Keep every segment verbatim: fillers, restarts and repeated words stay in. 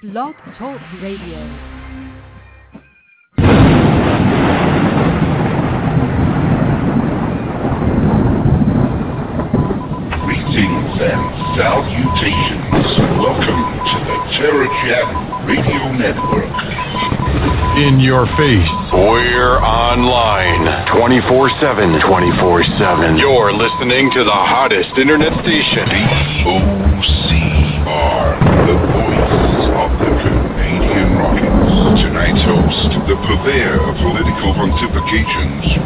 Blog Talk Radio. Greetings and salutations. Welcome to the Terror Chat Radio Network. In your face. We're online twenty-four seven. twenty-four seven. You're listening to the hottest internet station. V O C R, the voice of the Canadian Rockets. Tonight's host, the purveyor of political pontifications.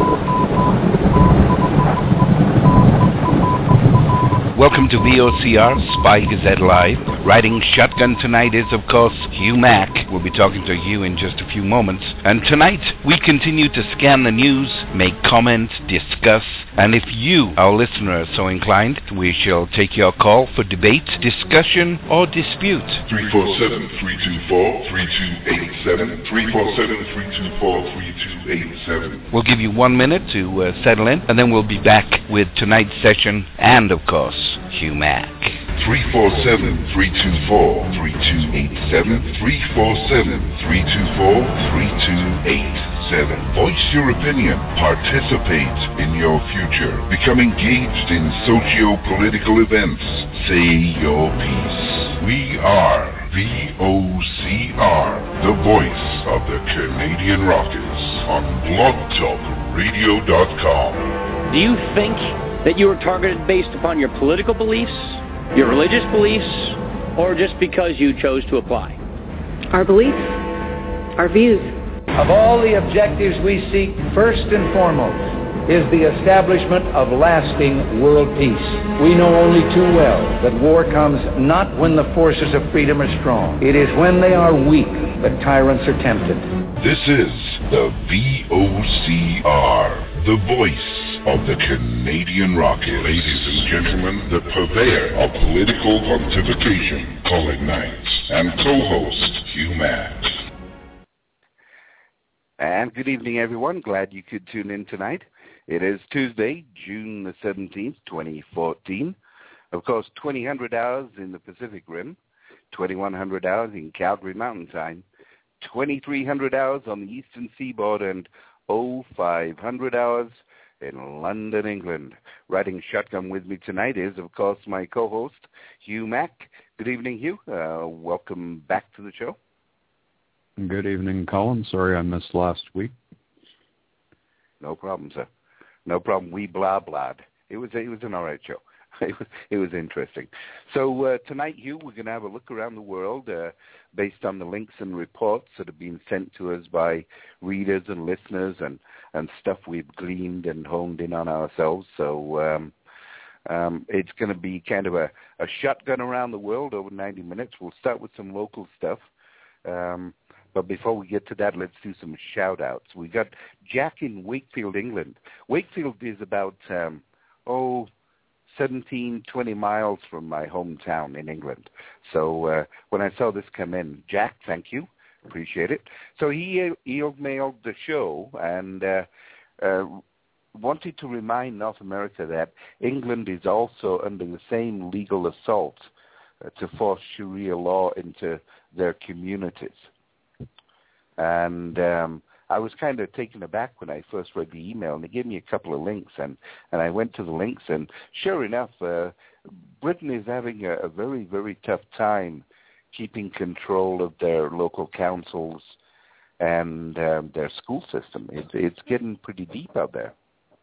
Welcome to V O C R, Spy Gazette Live. Riding shotgun tonight is, of course, Hugh Mack. We'll be talking to Hugh in just a few moments. And tonight, we continue to scan the news, make comments, discuss, and if you, our listener, are so inclined, we shall take your call for debate, discussion, or dispute. three four seven, three two four, three two eight seven, three four seven, three two four, three two eight seven. We'll give you one minute to uh, settle in, and then we'll be back with tonight's session and, of course, Hugh Mack. three four seven, three two four, three two eight seven, three four seven, three two four, three two eight seven. Voice your opinion. Participate in your future. Become engaged in socio-political events. Say your piece. We are V O C R, the voice of the Canadian Rockets on blog talk radio dot com. Do you think that you were targeted based upon your political beliefs, your religious beliefs, or just because you chose to apply? Our beliefs, our views. Of all the objectives we seek, first and foremost is the establishment of lasting world peace. We know only too well that war comes not when the forces of freedom are strong. It is when they are weak that tyrants are tempted. This is the V O C R, the voice of the Canadian Rockets. Ladies and gentlemen, the purveyor of political pontification, Colin Knight, and co-host Hugh Mack. And good evening, everyone. Glad you could tune in tonight. It is Tuesday, June the seventeenth, twenty fourteen. Of course, twenty hundred hours in the Pacific Rim, twenty-one hundred hours in Calgary Mountain Time, twenty-three hundred hours on the Eastern Seaboard, and oh, five hundred hours in London, England. Riding shotgun with me tonight is, of course, my co-host, Hugh Mack. Good evening, Hugh. Uh, welcome back to the show. Good evening, Colin. Sorry I missed last week. No problem, sir. No problem. We blah blahed. It was it was an all right show. It was it was interesting. So uh, tonight, Hugh, we're going to have a look around the world uh, based on the links and reports that have been sent to us by readers and listeners and, and stuff we've gleaned and honed in on ourselves. So um, um, it's going to be kind of a, a shotgun around the world over ninety minutes. We'll start with some local stuff. Um, But before we get to that, let's do some shout-outs. We got Jack in Wakefield, England. Wakefield is about, um, oh, seventeen, twenty miles from my hometown in England. So uh, when I saw this come in, Jack, thank you. Appreciate it. So he emailed the show and uh, uh, wanted to remind North America that England is also under the same legal assault uh, to force Sharia law into their communities. And um, I was kind of taken aback when I first read the email, and they gave me a couple of links, and, and I went to the links, and sure enough, uh, Britain is having a, a very, very tough time keeping control of their local councils and um, their school system. It, it's getting pretty deep out there.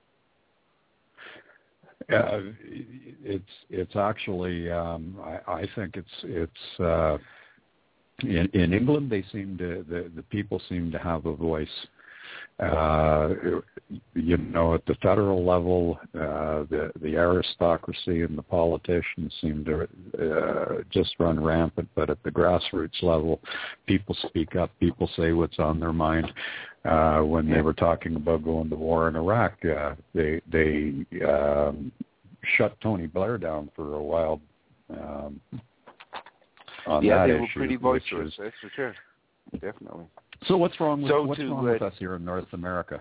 Uh, it's it's actually um, I, I think it's it's. Uh, In, in England, they seem to the, the people seem to have a voice. Uh, you know, at the federal level, uh, the the aristocracy and the politicians seem to uh, just run rampant. But at the grassroots level, people speak up. People say what's on their mind. Uh, when they were talking about going to war in Iraq, uh, they they um, shut Tony Blair down for a while. Um, On yeah, that they were issue, pretty boisterous, is, that's for sure. Definitely. So what's wrong with, so what's to, wrong uh, with us here in North America?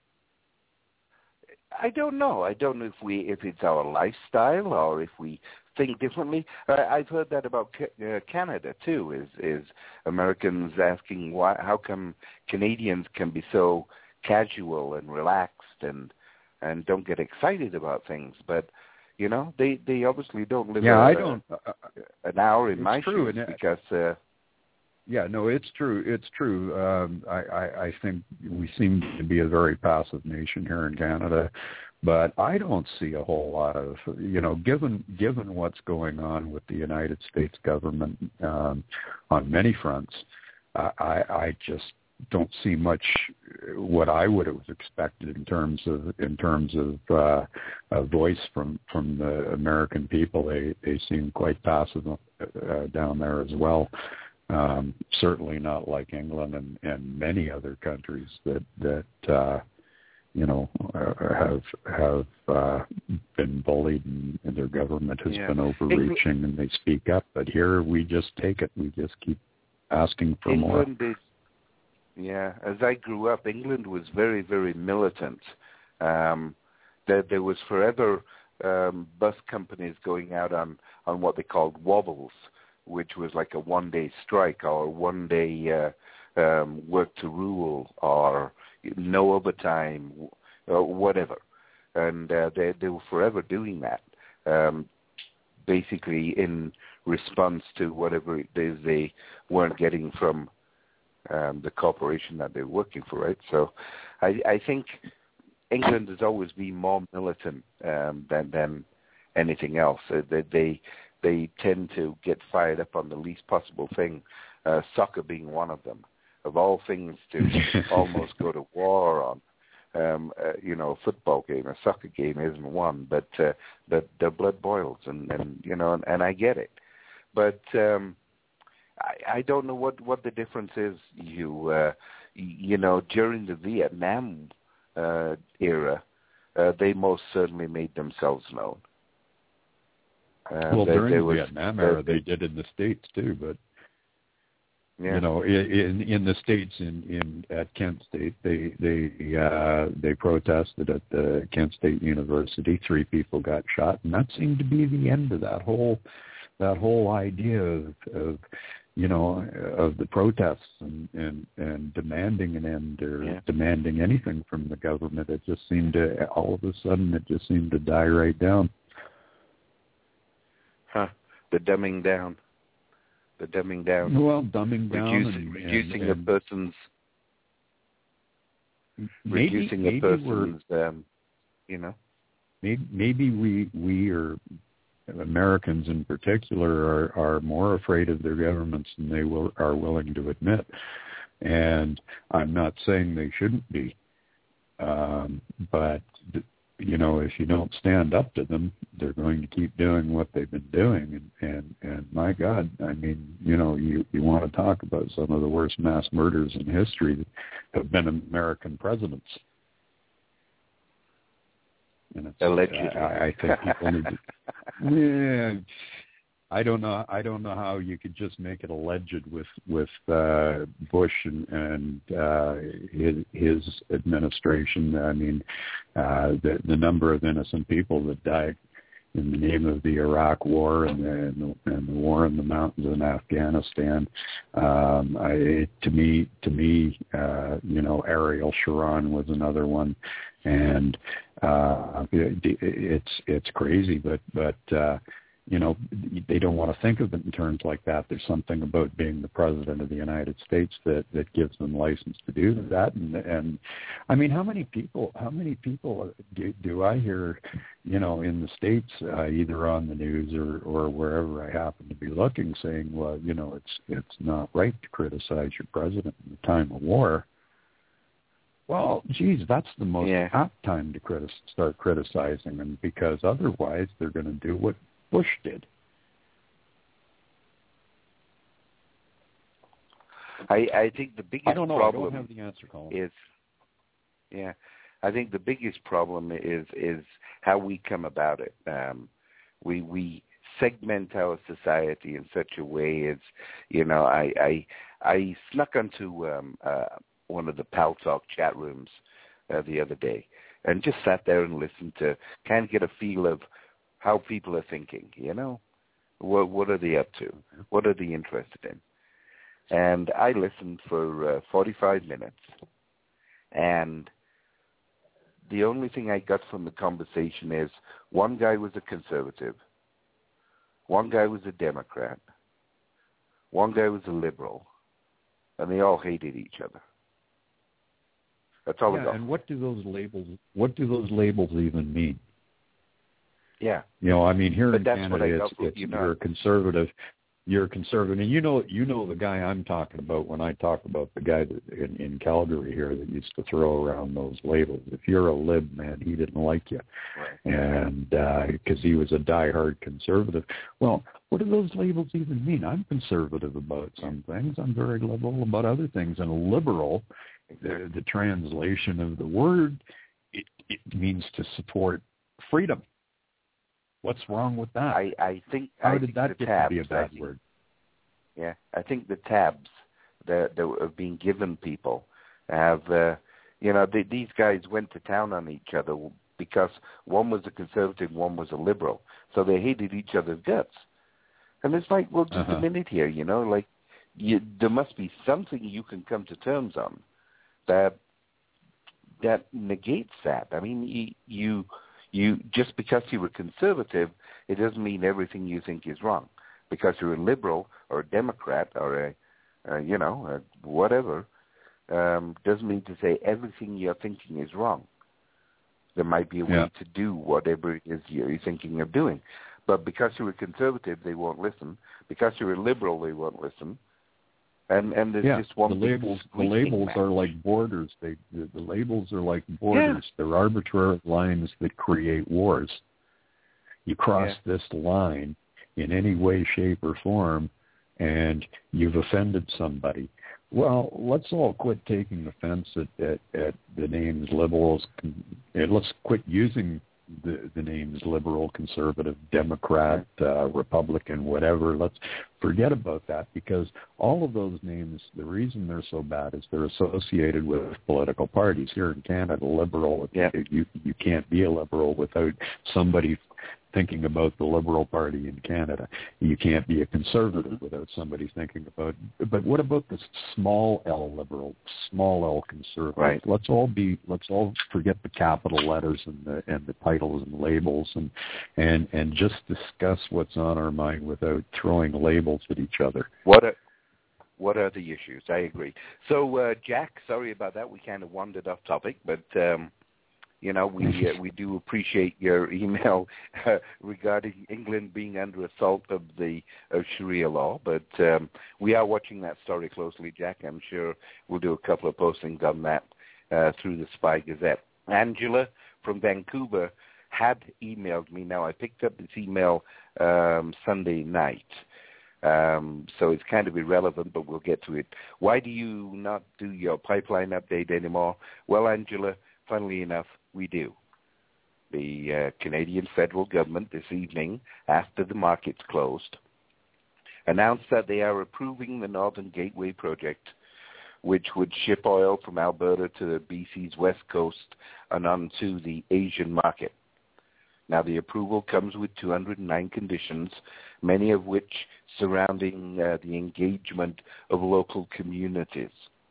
I don't know. I don't know if we if it's our lifestyle or if we think differently. Uh, I've heard that about ca- uh, Canada too. Is is Americans asking why? How come Canadians can be so casual and relaxed and and don't get excited about things? But you know, they, they obviously don't live. Yeah, a, I don't. Uh, an hour in my true, shoes because. Uh, Yeah, no, it's true. It's true. Um, I, I, I think we seem to be a very passive nation here in Canada, but I don't see a whole lot of, you know, given given what's going on with the United States government um, on many fronts, I, I, I just don't see much what I would have expected in terms of in terms of uh, a voice from from the American people. They they seem quite passive uh, down there as well. Um, certainly not like England and, and many other countries that that uh, you know uh, have have uh, been bullied and, and their government has yeah. been overreaching and they speak up. But here we just take it. We just keep asking for England more. Is, yeah, as I grew up, England was very very militant. Um, there, there was forever um, bus companies going out on, on what they called wobbles, which was like a one-day strike or one-day uh, um, work to rule or no overtime, or whatever. And uh, they, they were forever doing that, um, basically in response to whatever it is they weren't getting from um, the corporation that they're working for, right? So I, I think England has always been more militant um, than, than anything else. Uh, they, they They tend to get fired up on the least possible thing, uh, soccer being one of them. Of all things to almost go to war on, um, uh, you know, a football game, a soccer game isn't one, but uh, but their blood boils, and, and you know, and, and I get it. But um, I, I don't know what, what the difference is. You uh, you know, during the Vietnam uh, era, uh, they most certainly made themselves known. Uh, well, they, during they the was, Vietnam era, they, they did in the States too, but yeah. you know, in in the States, in, in at Kent State, they they uh, they protested at the Kent State University. Three people got shot, and that seemed to be the end of that whole that whole idea of, of you know of the protests and, and, and demanding an end or yeah. demanding anything from the government. It just seemed to all of a sudden it just seemed to die right down. Huh. The dumbing down. The dumbing down. Well, dumbing down. Reducing, and, reducing and, a person's... Maybe, reducing maybe a person's, um, you know... Maybe, maybe we, we are, Americans in particular, are, are more afraid of their governments than they will, are willing to admit. And I'm not saying they shouldn't be. Um, but... you know, if you don't stand up to them, they're going to keep doing what they've been doing. And, and, and my God, I mean, you know, you, you want to talk about some of the worst mass murders in history that have been American presidents. And it's, Allegedly. I, I think people need to, yeah, I don't know. I don't know how you could just make it alleged with with uh, Bush and, and uh, his, his administration. I mean, uh, the the number of innocent people that died in the name of the Iraq War and the, and the, and the war in the mountains in Afghanistan. Um, I, to me, to me, uh, you know, Ariel Sharon was another one, and uh, it, it's it's crazy, but but. Uh, You know, they don't want to think of it in terms like that. There's something about being the president of the United States that, that gives them license to do that. And, and I mean, how many people, how many people do, do I hear, you know, in the States, uh, either on the news or, or wherever I happen to be looking, saying, well, you know, it's it's not right to criticize your president in the time of war. Well, geez, that's the most yeah. apt time to critis- start criticizing them, because otherwise they're going to do what Bush did. I, I think the biggest I don't know. problem I don't have the answer, Colin. is, yeah, I think the biggest problem is is how we come about it. Um, we we segment our society in such a way as, you know, I I, I snuck onto um, uh, one of the Pal Talk chat rooms uh, the other day and just sat there and listened to kind of get a feel of how people are thinking, you know. What what are they up to? What are they interested in? And I listened for uh, forty-five minutes, and the only thing I got from the conversation is one guy was a conservative, one guy was a Democrat, one guy was a liberal, and they all hated each other. That's all yeah, I got. And what do those labels? What do those labels even mean? Yeah, you know, I mean, here but in that's Canada, it's, from, it's you know. you're a conservative. You're a conservative, and you know, you know the guy I'm talking about when I talk about the guy that in, in Calgary here that used to throw around those labels. If you're a lib, man, he didn't like you, right. and because uh, he was a diehard conservative. Well, what do those labels even mean? I'm conservative about some things. I'm very liberal about other things, and a liberal, the, the translation of the word, it, it means to support freedom. What's wrong with that? I, I think How I did think that the get tabs, to be a bad think, word? Yeah, I think the tabs that, that are being given people have, uh, you know, they, these guys went to town on each other because one was a conservative, one was a liberal, so they hated each other's guts. And it's like, well, just uh-huh. a minute here, you know, like you, there must be something you can come to terms on that that negates that. I mean, you. you You just because you're a conservative, it doesn't mean everything you think is wrong. Because you're a liberal or a Democrat or a, uh, you know, a whatever, um, doesn't mean to say everything you're thinking is wrong. There might be a way yeah. to do whatever it is you're thinking of doing. But because you're a conservative, they won't listen. Because you're a liberal, they won't listen. And and there's yeah, just one the labels. The labels match. are like borders. They the, the labels are like borders. Yeah. They're arbitrary lines that create wars. You cross yeah. this line in any way, shape, or form, and you've offended somebody. Well, let's all quit taking offense at, at, at the names liberals, and let's quit using the, the names liberal, conservative, Democrat, uh, Republican, whatever. Let's forget about that, because all of those names, the reason they're so bad is they're associated with political parties. Here in Canada, liberal, yeah. you you can't be a liberal without somebody thinking about the Liberal Party in Canada. You can't be a conservative without somebody thinking about, but what about the small L liberal, small L conservative? Right. Let's all be, let's all forget the capital letters and the and the titles and labels and and and just discuss what's on our mind without throwing labels at each other. What are, what are the issues? I agree. So, uh, Jack, sorry about that. We kind of wandered off topic, but um, you know, we uh, we do appreciate your email uh, regarding England being under assault of the of Sharia law. But um, we are watching that story closely, Jack. I'm sure we'll do a couple of postings on that uh, through the Spy Gazette. Angela from Vancouver had emailed me. Now, I picked up this email um, Sunday night. Um, so it's kind of irrelevant, but we'll get to it. Why do you not do your pipeline update anymore? Well, Angela, funnily enough, we do. The uh, Canadian federal government this evening, after the markets closed, announced that they are approving the Northern Gateway project, which would ship oil from Alberta to B C's west coast and onto the Asian market. Now, the approval comes with two hundred nine conditions, many of which surrounding uh, the engagement of local communities.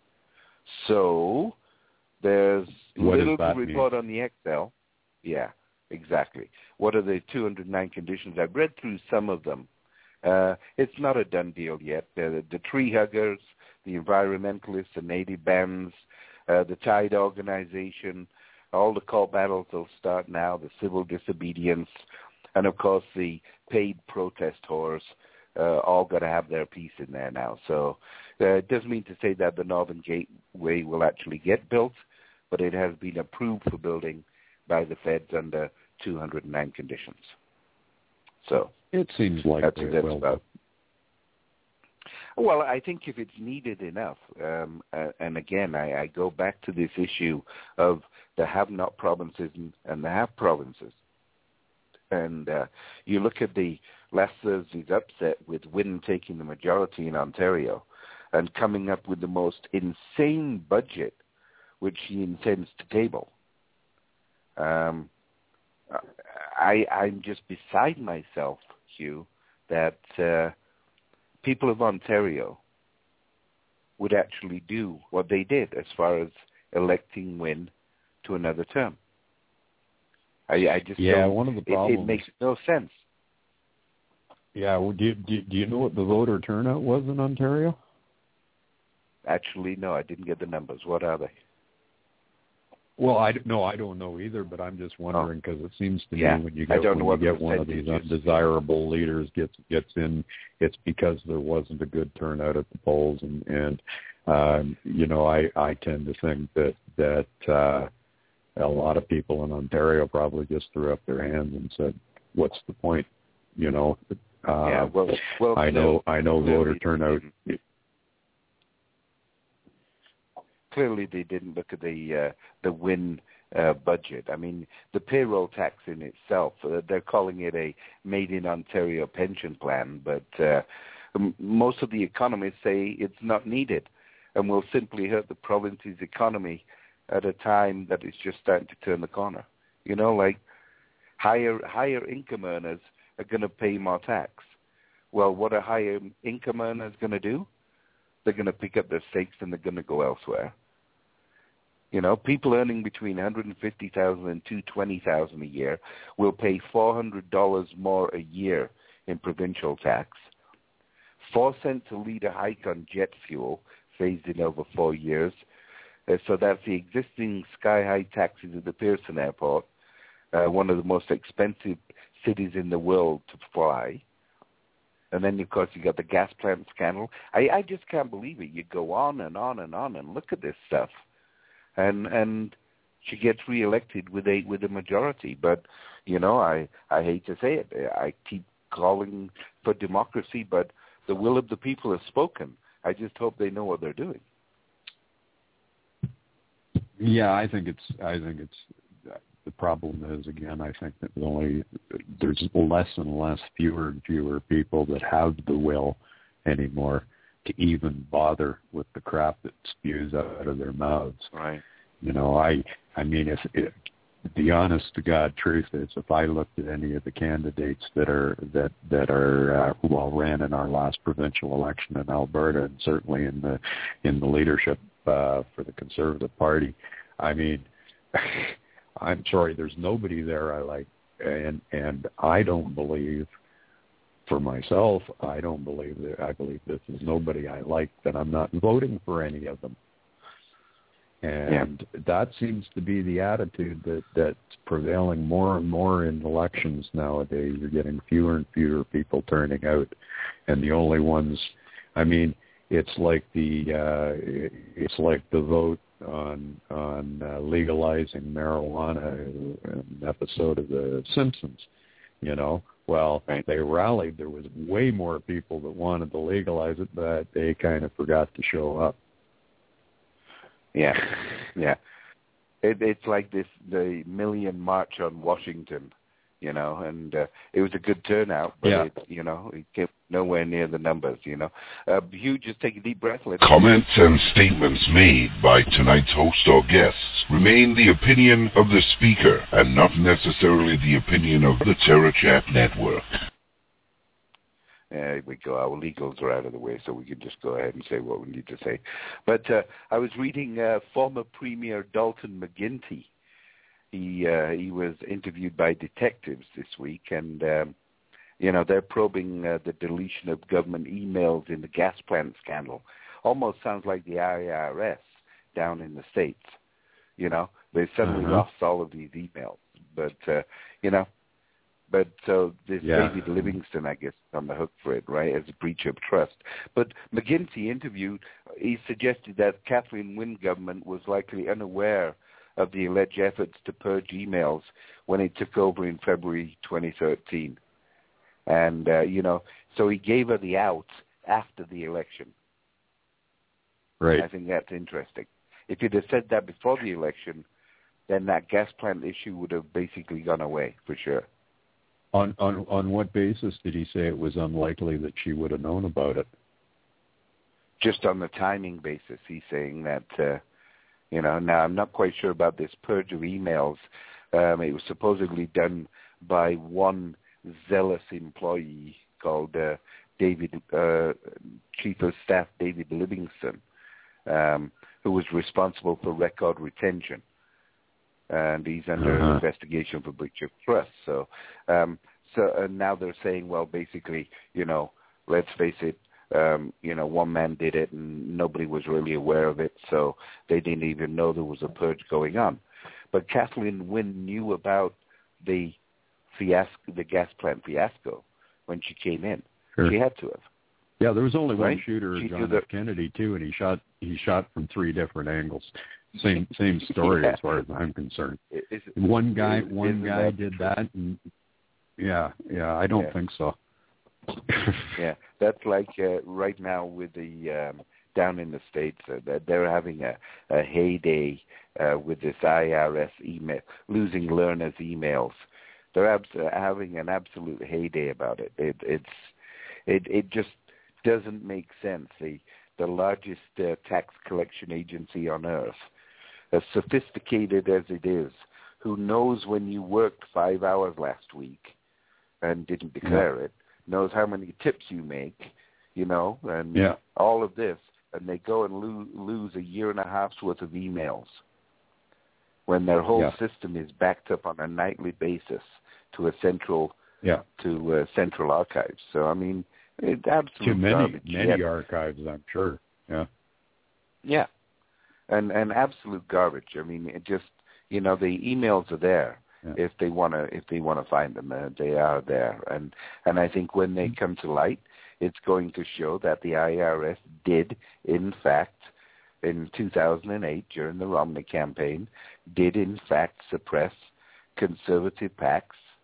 So there's What little does to that report mean? on the Excel. Yeah, exactly. What are the two hundred nine conditions? I've read through some of them. Uh, it's not a done deal yet. The, the tree huggers, the environmentalists, the native bands, uh, the Tide organization, all the court battles will start now, the civil disobedience, and of course the paid protest whores, uh, all got to have their piece in there now. So uh, it doesn't mean to say that the Northern Gateway will actually get built, but it has been approved for building by the feds under two hundred nine conditions. So it seems like that's they what that's will. about. Well, I think if it's needed enough, um, uh, and again, I, I go back to this issue of the have-not provinces and, and the have provinces. And uh, you look at the last Thursday's upset with Wynne taking the majority in Ontario and coming up with the most insane budget which he intends to table. Um, I, I'm just beside myself, Hugh, that uh, people of Ontario would actually do what they did as far as electing Wynne to another term. I, I just yeah, don't, one of the it, problems. it makes no sense. Yeah, well, do, you, do, do you know what the voter turnout was in Ontario? Actually, no, I didn't get the numbers. What are they? Well, I no, I don't know either, but I'm just wondering because oh. it seems to yeah. me when you I get don't know when you what get one of these undesirable leaders gets gets in, it's because there wasn't a good turnout at the polls, and and um, you know I I tend to think that that uh, a lot of people in Ontario probably just threw up their hands and said, "What's the point?" You know. Uh, yeah. Well, well, I know I know voter turnout. Didn't. Clearly, they didn't look at the uh, the Wynne uh, budget. I mean, the payroll tax in itself, uh, they're calling it a Made in Ontario pension plan, but uh, m- most of the economists say it's not needed and will simply hurt the province's economy at a time that it's just starting to turn the corner. You know, like higher higher income earners are going to pay more tax. Well, what are higher income earners going to do? They're going to pick up their stakes and they're going to go elsewhere. You know, people earning between one hundred fifty thousand dollars and two hundred twenty thousand dollars a year will pay four hundred dollars more a year in provincial tax. Four cents a litre hike on jet fuel, phased in over four years. Uh, so that's the existing sky-high taxes at the Pearson Airport, uh, one of the most expensive cities in the world to fly. And then, of course, you got the gas plant scandal. I, I just can't believe it. You go on and on and on and look at this stuff. And and she gets reelected with a with a majority. But, you know, I, I hate to say it. I keep calling for democracy, but the will of the people has spoken. I just hope they know what they're doing. Yeah, I think it's. I think it's. The problem is, again, I think that only there's less and less, fewer and fewer people that have the will anymore to even bother with the crap that spews out of their mouths. Right. You know, I. I mean, if it, the honest to God truth is, if I looked at any of the candidates that are that that are uh, well ran in our last provincial election in Alberta, and certainly in the in the leadership uh, for the Conservative Party, I mean. I'm sorry, there's nobody there I like, and and I don't believe, for myself, I don't believe that I believe this is nobody I like, that I'm not voting for any of them. And yeah. that seems to be the attitude that, that's prevailing more and more in elections nowadays. You're getting fewer and fewer people turning out, and the only ones, I mean, it's like the uh, it's like the vote on on uh, legalizing marijuana, an episode of The Simpsons, you know. Well, right. They rallied. There was way more people that wanted to legalize it, but they kind of forgot to show up. Yeah, yeah. It, it's like this, the Million March on Washington, you know, and uh, it was a good turnout, but, yeah. it, you know, it came nowhere near the numbers, you know. Uh, Hugh, just take a deep breath. Let's Comments and statements made by tonight's host or guests remain the opinion of the speaker and not necessarily the opinion of the Terror Chat Network. There we go. Our legals are out of the way, so we can just go ahead and say what we need to say. But uh, I was reading uh, former Premier Dalton McGuinty. He uh, he was interviewed by detectives this week, and um, you know they're probing uh, the deletion of government emails in the gas plant scandal. Almost sounds like the I R S down in the States. You know, they suddenly uh-huh. lost all of these emails, but uh, you know. But so this yeah. David Livingston, I guess, on the hook for it, right, as a breach of trust. But McGuinty interviewed, he suggested that Kathleen Wynne government was likely unaware of the alleged efforts to purge emails when it took over in February twenty thirteen. And, uh, you know, so he gave her the out after the election. Right. I think that's interesting. If he'd have said that before the election, then that gas plant issue would have basically gone away, for sure. On, on on what basis did he say it was unlikely that she would have known about it? Just on the timing basis, he's saying that, uh, you know, now I'm not quite sure about this purge of emails. Um, it was supposedly done by one zealous employee called uh, David, uh, Chief of Staff David Livingston, um, who was responsible for record retention. And he's under uh-huh. investigation for breach of trust. So, um, so and now they're saying, well, basically, you know, let's face it, um, you know, one man did it and nobody was really aware of it, so they didn't even know there was a purge going on. But Kathleen Wynne knew about the fiasco, the gas plant fiasco, when she came in. Sure. She had to have. Yeah, there was only right? one shooter, she John the, F. Kennedy, too, and he shot he shot from three different angles. Same same story yeah. as far as I'm concerned. Is, one guy is, one guy that did true? that, and yeah, yeah, I don't yeah. think so. yeah, that's like uh, right now with the um, down in the States, uh, they're having a, a heyday uh, with this I R S email, losing learners emails. They're abs- having an absolute heyday about it. It it's it it just doesn't make sense. The the largest uh, tax collection agency on earth, as sophisticated as it is, who knows when you worked five hours last week and didn't declare yeah. it, knows how many tips you make, you know, and yeah. all of this, and they go and lo- lose a year and a half's worth of emails when their whole yeah. system is backed up on a nightly basis to a central yeah. to uh, central archives. So I mean, it absolutely too many garbage. many yeah. archives, I'm sure. Yeah, yeah, and and absolute garbage. I mean, it just you know the emails are there. Yeah. If they want to, if they want to find them, uh, they are there, and and I think when they come to light, it's going to show that the I R S did, in fact, in two thousand eight during the Romney campaign, did in fact suppress conservative PACs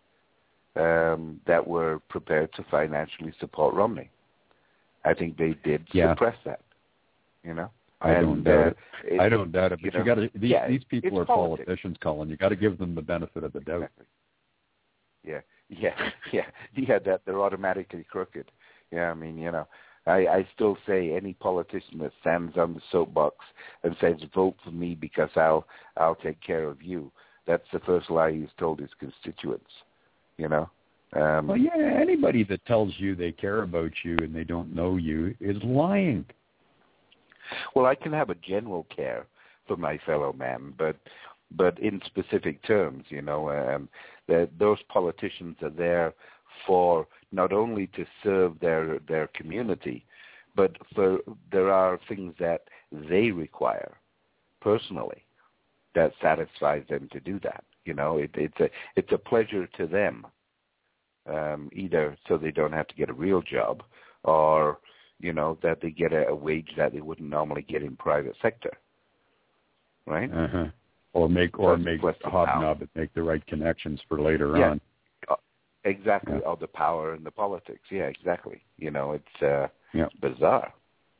um, that were prepared to financially support Romney. I think they did yeah. suppress that. You know. I and, don't doubt uh, it. it. I don't doubt it. But you, you know, got to. These, yeah, these people are politics. politicians, Colin. You got to give them the benefit of the doubt. Exactly. Yeah, yeah, yeah, yeah. That they're automatically crooked. Yeah, I mean, you know, I, I still say any politician that stands on the soapbox and says, "Vote for me because I'll I'll take care of you," that's the first lie he's told his constituents. You know. Um, well, yeah. Anybody that tells you they care about you and they don't know you is lying. Well, I can have a general care for my fellow man, but but in specific terms, you know, um, that those politicians are there for not only to serve their their community, but for there are things that they require personally that satisfies them to do that. You know, it, it's a it's a pleasure to them, um, either so they don't have to get a real job, or you know, that they get a, a wage that they wouldn't normally get in private sector, right? Uh-huh. Or make or Plus, make plus hobnob and make the right connections for later yeah. on. Uh, exactly, yeah. all the power and the politics. Yeah, exactly. You know, it's uh, yeah. bizarre.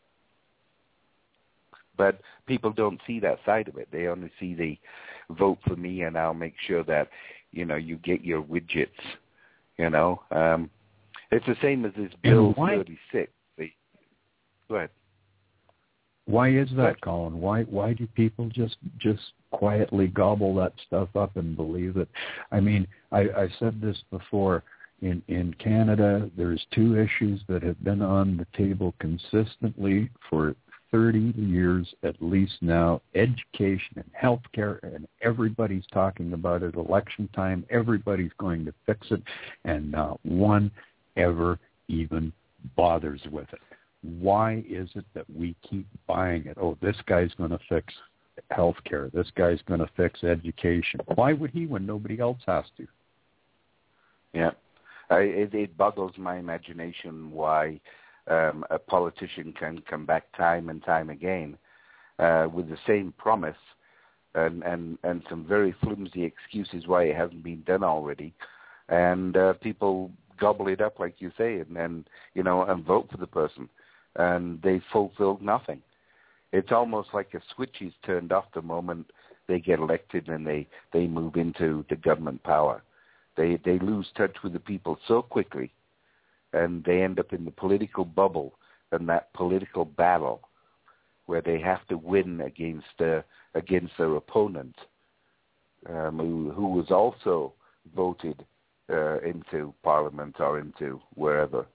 But people don't see that side of it. They only see the vote for me and I'll make sure that, you know, you get your widgets, you know. Um, it's the same as this Bill thirty-six. Go ahead. Why is that, Colin? Why why do people just just quietly gobble that stuff up and believe it? I mean, I, I've said this before. In in Canada, there's two issues that have been on the table consistently for thirty years at least now: education and healthcare, and everybody's talking about it. Election time, everybody's going to fix it, and not one ever even bothers with it. Why is it that we keep buying it? Oh, this guy's going to fix healthcare. This guy's going to fix education. Why would he when nobody else has to? Yeah, I, it, it boggles my imagination why um, a politician can come back time and time again uh, with the same promise and, and, and some very flimsy excuses why it hasn't been done already, and uh, people gobble it up like you say, and then you know and vote for the person. And they fulfilled nothing. It's almost like a switch is turned off the moment they get elected and they, they move into the government power. They they lose touch with the people so quickly, and they end up in the political bubble and that political battle where they have to win against uh, against their opponent, um, who, who was also voted uh, into Parliament or into wherever.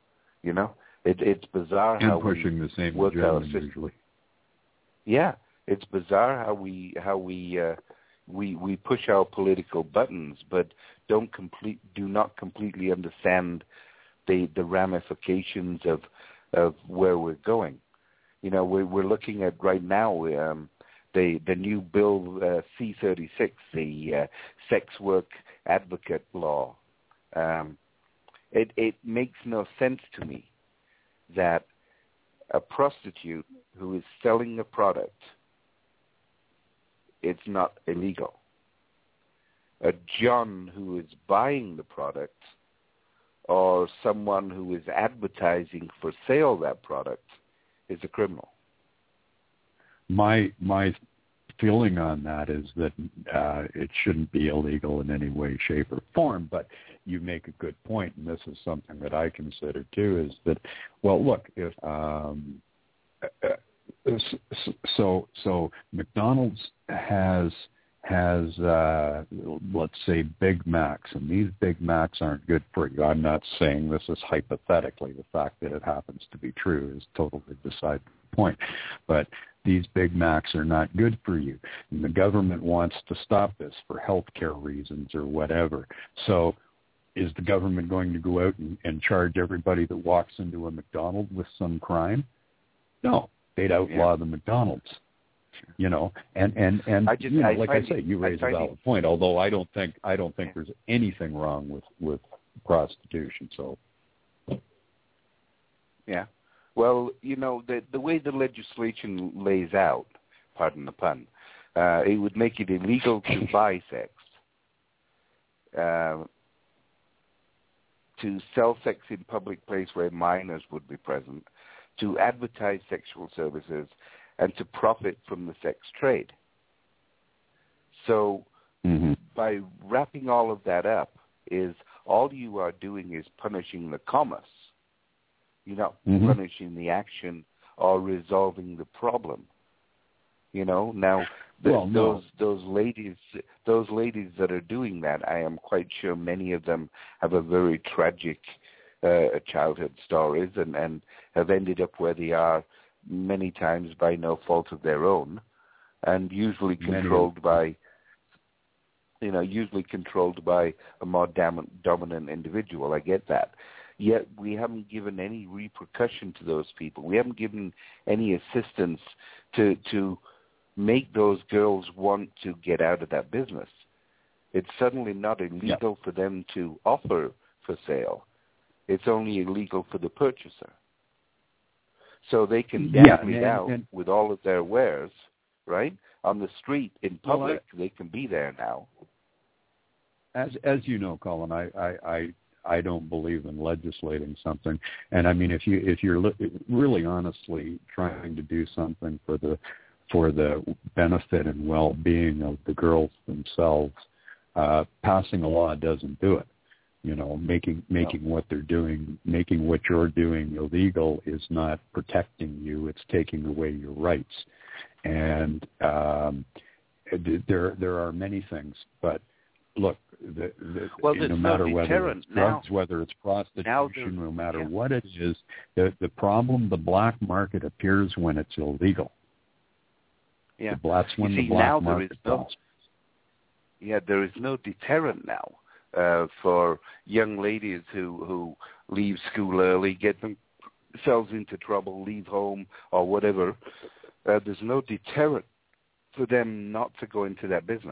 You know, it, it's bizarre and how pushing we the same work our agenda system. usually. Yeah, it's bizarre how we how we uh, we we push our political buttons, but don't complete do not completely understand the the ramifications of of where we're going. You know, we're we're looking at right now um, the the new bill uh, C thirty-six, the uh, sex work advocate law. Um, it it makes no sense to me that a prostitute who is selling a product, it's not illegal. A John who is buying the product, or someone who is advertising for sale that product, is a criminal. My my feeling on that is that uh, it shouldn't be illegal in any way, shape, or form. But you make a good point, and this is something that I consider too. Is that, well, look, if um, so so McDonald's has has uh, let's say Big Macs, and these Big Macs aren't good for you. I'm not saying this is hypothetically. The fact that it happens to be true is totally beside the point. But these Big Macs are not good for you. And the government wants to stop this for healthcare reasons or whatever. So is the government going to go out and, and charge everybody that walks into a McDonald's with some crime? No, they'd outlaw yeah. the McDonald's. You know, and and and I just, you know, I like I say, it, you raise a valid it, point. Although I don't think I don't think yeah. there's anything wrong with, with prostitution. So, yeah, well, you know, the the way the legislation lays out, pardon the pun, uh, it would make it illegal to buy sex, uh, to sell sex in public place where minors would be present, to advertise sexual services, and to profit from the sex trade. So mm-hmm. by wrapping all of that up, is all you are doing is punishing the commerce. You're not mm-hmm. punishing the action or resolving the problem. You know, now the, well, no. those those ladies those ladies that are doing that, I am quite sure many of them have a very tragic uh, childhood stories and, and have ended up where they are many times by no fault of their own, and usually controlled by, you know, usually controlled by a more dam- dominant individual. I get that. Yet we haven't given any repercussion to those people. We haven't given any assistance to to make those girls want to get out of that business. It's suddenly not illegal yeah. for them to offer for sale. It's only illegal for the purchaser. So they can dangle yeah, it out and, with all of their wares, right? On the street, in public, well, I, they can be there now. As as you know, Colin, I, I, I, I don't believe in legislating something. And I mean, if you if you're really honestly trying to do something for the for the benefit and well-being of the girls themselves, uh, passing a law doesn't do it. You know, making making no. what they're doing, making what you're doing illegal is not protecting you. It's taking away your rights. And um, there there are many things. But look, the, the, well, no matter no whether it's drugs, now, whether it's prostitution, no matter yeah. what it is, the, the problem, the black market appears when it's illegal. Yeah, that's when you the see, black now market there is no, Yeah, there is no deterrent now. Uh, for young ladies who, who leave school early, get themselves into trouble, leave home, or whatever, uh, there's no deterrent for them not to go into that business.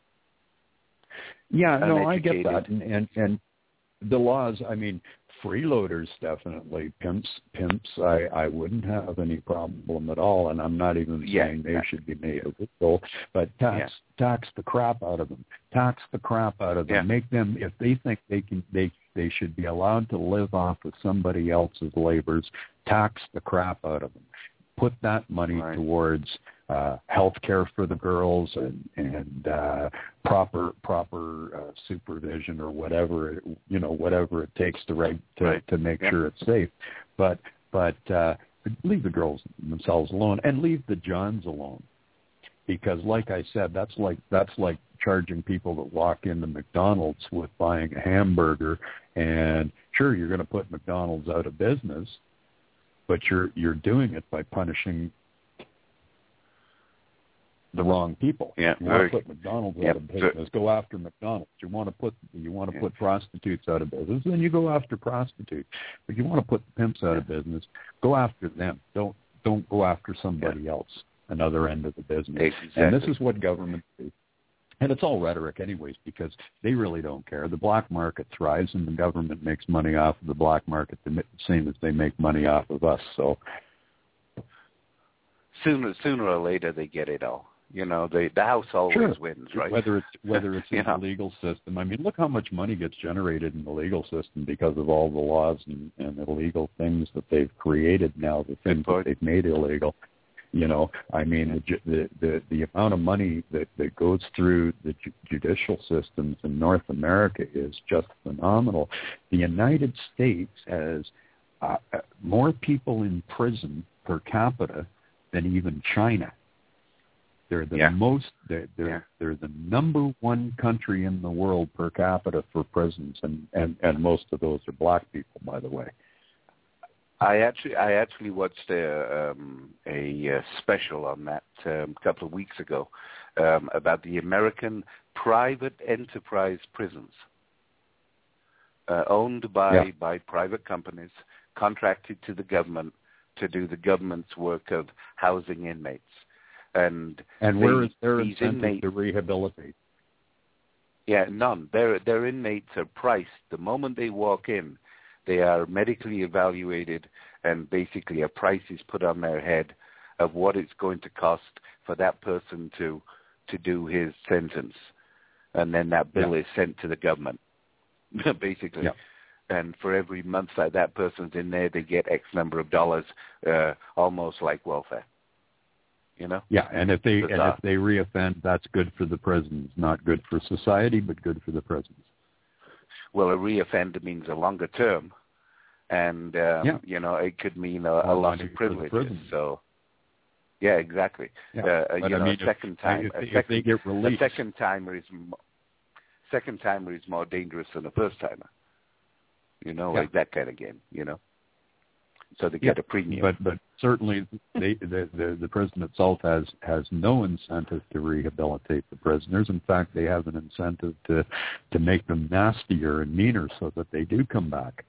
Yeah, no, I get that. And, and, and the laws, I mean, freeloaders definitely, pimps, pimps, I, I wouldn't have any problem at all, and I'm not even yeah, saying they yeah. should be made illegal, but tax yeah. tax the crap out of them. Tax the crap out of them. Yeah. Make them, if they think they can, they they should be allowed to live off of somebody else's labors, tax the crap out of them. Put that money right. towards uh, health care for the girls and, and uh, proper proper uh, supervision or whatever it, you know whatever it takes to right, to, right. to make yeah. sure it's safe. But but uh, leave the girls themselves alone and leave the Johns alone. Because, like I said, that's like that's like charging people that walk into McDonald's with buying a hamburger, and sure, you're going to put McDonald's out of business, but you're you're doing it by punishing the wrong people. Yeah, you want to put McDonald's yeah, out of business, go after McDonald's. You want to put you want to yeah. put prostitutes out of business, then you go after prostitutes. But you want to put pimps out of business, go after them. Don't don't go after somebody yeah. else, another end of the business. Exactly. And this is what governments do. And it's all rhetoric anyways, because they really don't care. The black market thrives, and the government makes money off of the black market the same as they make money off of us. So sooner sooner or later they get it all. You know, the the house always sure. wins, right? Whether it's whether it's in know? the legal system. I mean, look how much money gets generated in the legal system because of all the laws and, and illegal things that they've created now, the things that they've made illegal. You know, I mean, the the the, the amount of money that, that goes through the ju- judicial systems in North America is just phenomenal. The United States has uh, more people in prison per capita than even China. They're the yeah. most. They're they're, yeah. they're the number one country in the world per capita for prisons, and, and, and most of those are black people, by the way. I actually I actually watched a um, a uh, special on that um, a couple of weeks ago um, about the American private enterprise prisons, uh, owned by yeah. by private companies, contracted to the government to do the government's work of housing inmates. And, and they, where is their these incentive inmates, to rehabilitate? Yeah, none. Their their inmates are priced the moment they walk in. They are medically evaluated, and basically a price is put on their head of what it's going to cost for that person to to do his sentence, and then that bill yeah. is sent to the government, basically. Yeah. And for every month that that person's in there, they get X number of dollars, uh, almost like welfare. You know? Yeah, and if they Bizarre. and if they reoffend, that's good for the prisons, not good for society, but good for the prisons. Well, a reoffender means a longer term, and um, yeah. you know it could mean a, a loss of privileges. So, yeah, exactly. Yeah. Uh, you but know, I mean, a second if, time, if, a if second, they get released, a second timer is mo- second timer is more dangerous than a first timer. You know, yeah. like that kind of game. You know, so they yeah. get a premium. But but certainly, they, the, the the prison itself has has no incentive to rehabilitate the prisoners. In fact, they have an incentive to to make them nastier and meaner so that they do come back.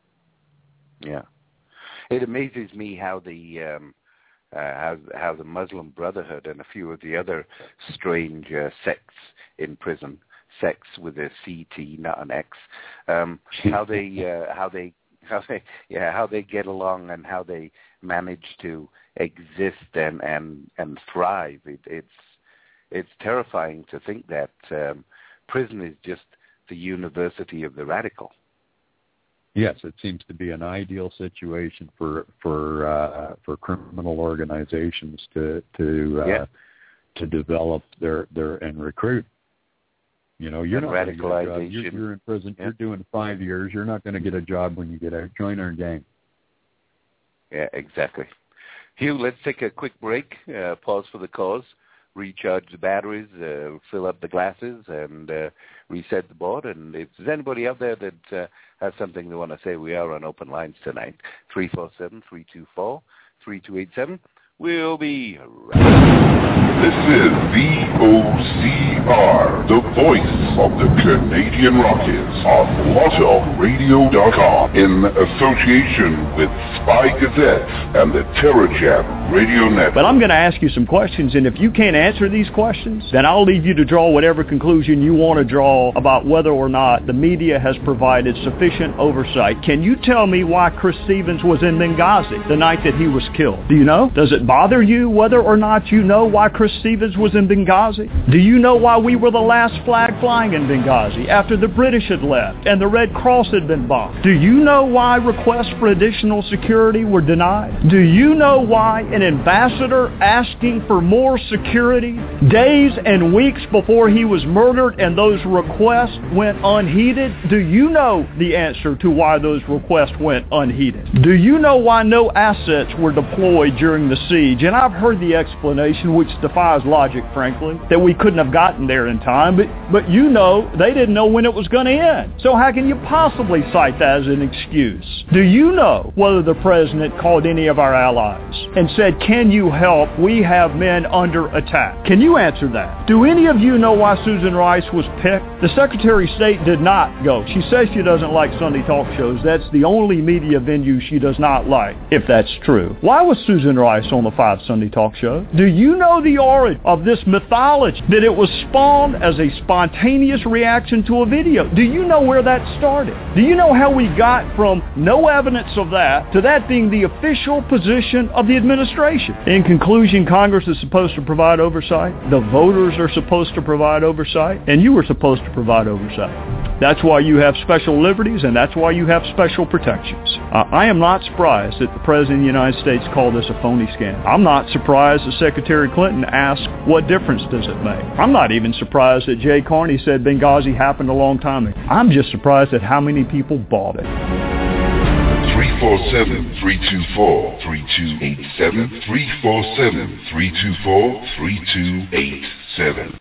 Yeah, it amazes me how the um, uh, how how the Muslim Brotherhood and a few of the other strange uh, sects in prison, sects with a C T, not an X, um, how they uh, how they how they yeah how they get along and how they manage to exist and and and thrive. It, it's it's terrifying to think that um, prison is just the university of the radical. Yes, it seems to be an ideal situation for for uh, for criminal organizations to to uh, yeah. to develop their their and recruit. You know, you're and not going to get a job. You're, you're in prison. Yeah. You're doing five years. You're not going to get a job when you get out. Join our gang. Yeah, exactly. Hugh, let's take a quick break. Uh, pause for the cause. Recharge the batteries, uh, fill up the glasses, and uh, reset the board. And if there's anybody out there that uh, has something they want to say, we are on open lines tonight, three four seven, three two four, three two eight seven. We'll be right back. This is V O C R, the voice of the Canadian Rockies, on Lotto Radio dot com, in association with Spy Gazette and the TerraJam Radio Network. But I'm going to ask you some questions, and if you can't answer these questions, then I'll leave you to draw whatever conclusion you want to draw about whether or not the media has provided sufficient oversight. Can you tell me why Chris Stevens was in Benghazi the night that he was killed? Do you know? Does it bother you whether or not you know why Chris Stevens was in Benghazi? Do you know why we were the last flag flying in Benghazi after the British had left and the Red Cross had been bombed? Do you know why requests for additional security were denied? Do you know why an ambassador asking for more security days and weeks before he was murdered and those requests went unheeded? Do you know the answer to why those requests went unheeded? Do you know why no assets were deployed during the siege? And I've heard the explanation, which defies logic, frankly, that we couldn't have gotten there in time, but, but you know they didn't know when it was going to end. So how can you possibly cite that as an excuse? Do you know whether the president called any of our allies and said, can you help? We have men under attack. Can you answer that? Do any of you know why Susan Rice was picked? The Secretary of State did not go. She says she doesn't like Sunday talk shows. That's the only media venue she does not like, if that's true. Why was Susan Rice on the five Sunday talk show? Do you know the origin of this mythology, that it was spawned as a spontaneous reaction to a video? Do you know where that started? Do you know how we got from no evidence of that to that being the official position of the administration? In conclusion, Congress is supposed to provide oversight. The voters are supposed to provide oversight, and you are supposed to provide oversight. That's why you have special liberties, and that's why you have special protections. Uh, I am not surprised that the President of the United States called this a phony scandal. I'm not surprised that Secretary Clinton asked, what difference does it make? I'm not even surprised that Jay Carney said Benghazi happened a long time ago. I'm just surprised at how many people bought it. three four seven, three two four, three two eight seven, three four seven, three two four, three two eight seven.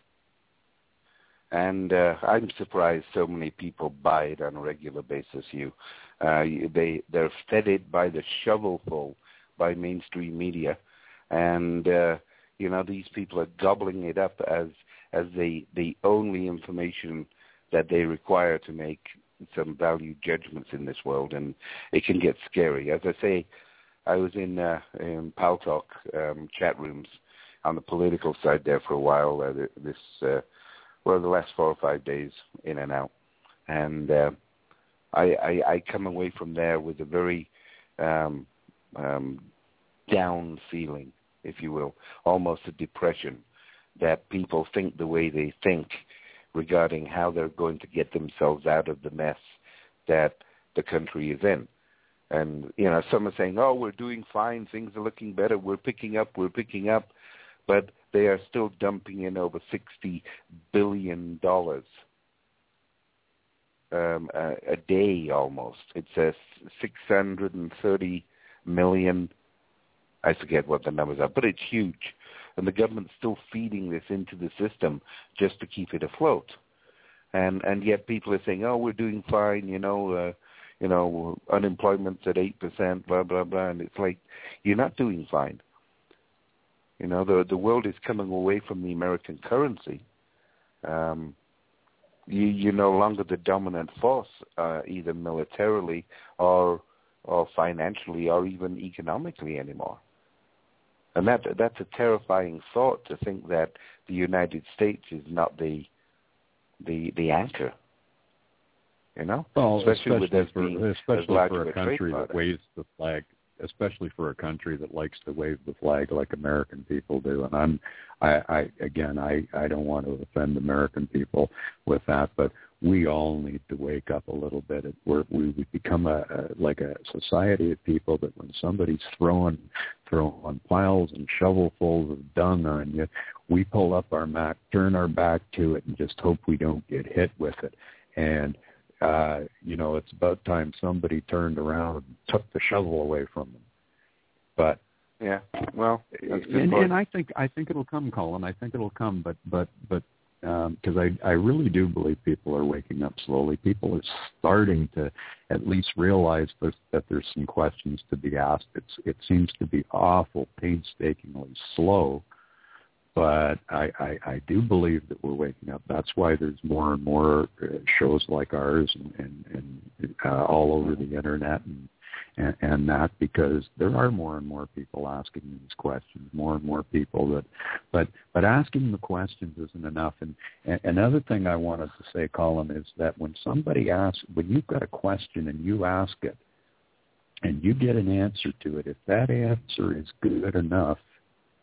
And uh, I'm surprised so many people buy it on a regular basis. You, uh, they, they're fed it by the shovelful by mainstream media, and uh, you know these people are gobbling it up as as the the only information that they require to make some value judgments in this world, and it can get scary. As I say, I was in uh, in Pal Talk um, chat rooms on the political side there for a while. Uh, this. Uh, Well, the last four or five days in and out. And uh, I, I, I come away from there with a very um, um, down feeling, if you will, almost a depression, that people think the way they think regarding how they're going to get themselves out of the mess that the country is in. And, you know, some are saying, oh, we're doing fine, things are looking better, we're picking up, we're picking up. But they are still dumping in over sixty billion dollars um, a, a day almost. It says six hundred thirty million. I forget what the numbers are, but it's huge. And the government's still feeding this into the system just to keep it afloat. And and yet people are saying, oh, we're doing fine, you know, uh, you know, unemployment's at eight percent, blah, blah, blah. And it's like, you're not doing fine. You know, the the world is coming away from the American currency. Um, you, you're no longer the dominant force, uh, either militarily or or financially or even economically anymore. And that that's a terrifying thought, to think that the United States is not the the the anchor. You know, well, especially, especially with us for, being especially as for a, a country that waves the flag. Especially for a country that likes to wave the flag like American people do. And I'm, I, I again, I, I don't want to offend American people with that, but we all need to wake up a little bit. We're, we we become a, a like a society of people that when somebody's throwing throwing piles and shovelfuls of dung on you, we pull up our mat, turn our back to it, and just hope we don't get hit with it. And Uh, you know, it's about time somebody turned around and took the shovel away from them. But yeah, well, that's good and, point. and I think I think it'll come, Colin. I think it'll come. But but but because um, I I really do believe people are waking up slowly. People are starting to at least realize that, that there's some questions to be asked. It's it seems to be awful, painstakingly slow. But I, I, I do believe that we're waking up. That's why there's more and more uh, shows like ours and, and, and uh, all over the internet and, and, and that, because there are more and more people asking these questions, more and more people that, but but asking the questions isn't enough. And, and another thing I wanted to say, Colin, is that when somebody asks, when you've got a question and you ask it and you get an answer to it, if that answer is good enough,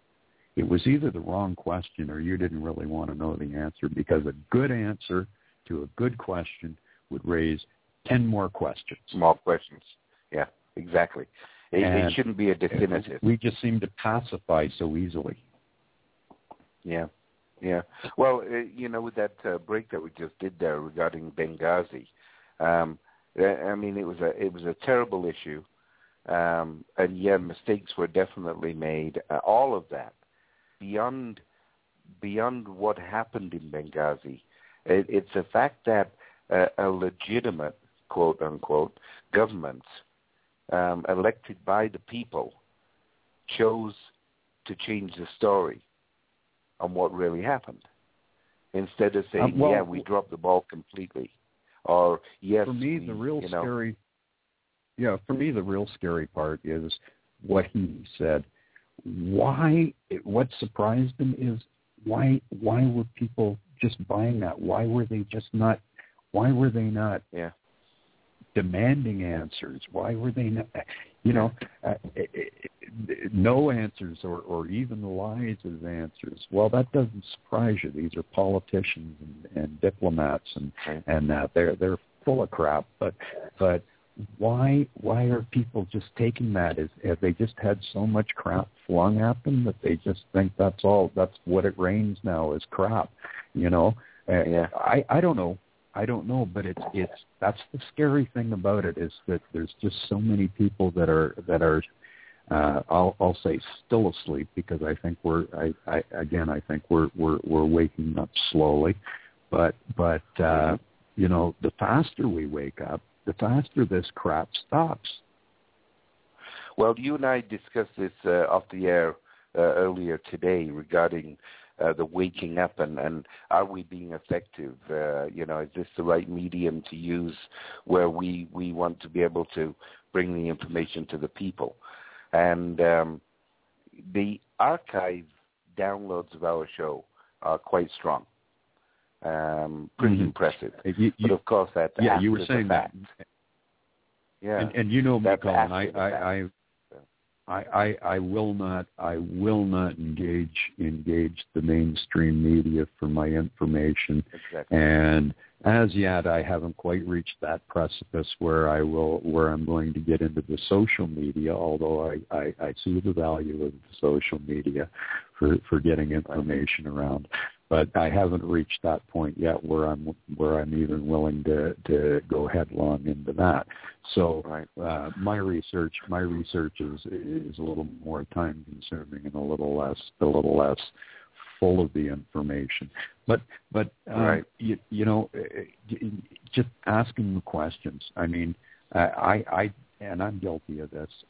it was either the wrong question or you didn't really want to know the answer, because a good answer to a good question would raise ten more questions. More questions. Yeah, exactly. It, it shouldn't be a definitive. We just seem to pacify so easily. Yeah, yeah. Well, uh, you know, with that uh, break that we just did there regarding Benghazi, um, I mean, it was a it was a terrible issue, um, and yeah, mistakes were definitely made. Uh, all of that, beyond beyond what happened in Benghazi, it, it's a fact that uh, a legitimate, quote unquote, government um, elected by the people chose to change the story on what really happened, instead of saying, uh, well, yeah, we dropped the ball completely. Or, yes, for me, we, the real you know, scary, yeah, for me, the real scary part is what he said. Why, what surprised him is why, why were people just buying that? Why were they just not, why were they not yeah. demanding answers? Why were they not, you know, uh, it, it, no answers or, or even lies as answers? Well, that doesn't surprise you. These are politicians and, and diplomats and, right. and that they're they're full of crap. But but why why are people just taking that? As have they just had so much crap flung at them that they just think that's all? That's what it rains now is crap. You know, uh, yeah. I I don't know. I don't know, but it's it's that's the scary thing about it, is that there's just so many people that are that are uh, I'll I'll say still asleep, because I think we're I, I again I think we're we're we're waking up slowly, but but uh, you know, the faster we wake up, the faster this crap stops. Well, you and I discussed this uh, off the air uh, earlier today regarding Uh, the waking up, and, and are we being effective? Uh, you know, is this the right medium to use where we, we want to be able to bring the information to the people? And um, the archive downloads of our show are quite strong, um, pretty mm-hmm. impressive. You, you, but of course, that yeah, you were saying that. Yeah, and, and you know me, Colin. I, I, I I, I, I will not I will not engage engage the mainstream media for my information, exactly. And as yet I haven't quite reached that precipice where I will where I'm going to get into the social media. Although I, I, I see the value of the social media for, for getting information around, but I haven't reached that point yet where I'm where I'm even willing to, to go headlong into that. So right. uh, my research, my research is is a little more time consuming and a little less a little less full of the information. But but um, right. you, you know, just asking the questions. I mean, I I and I'm guilty of this.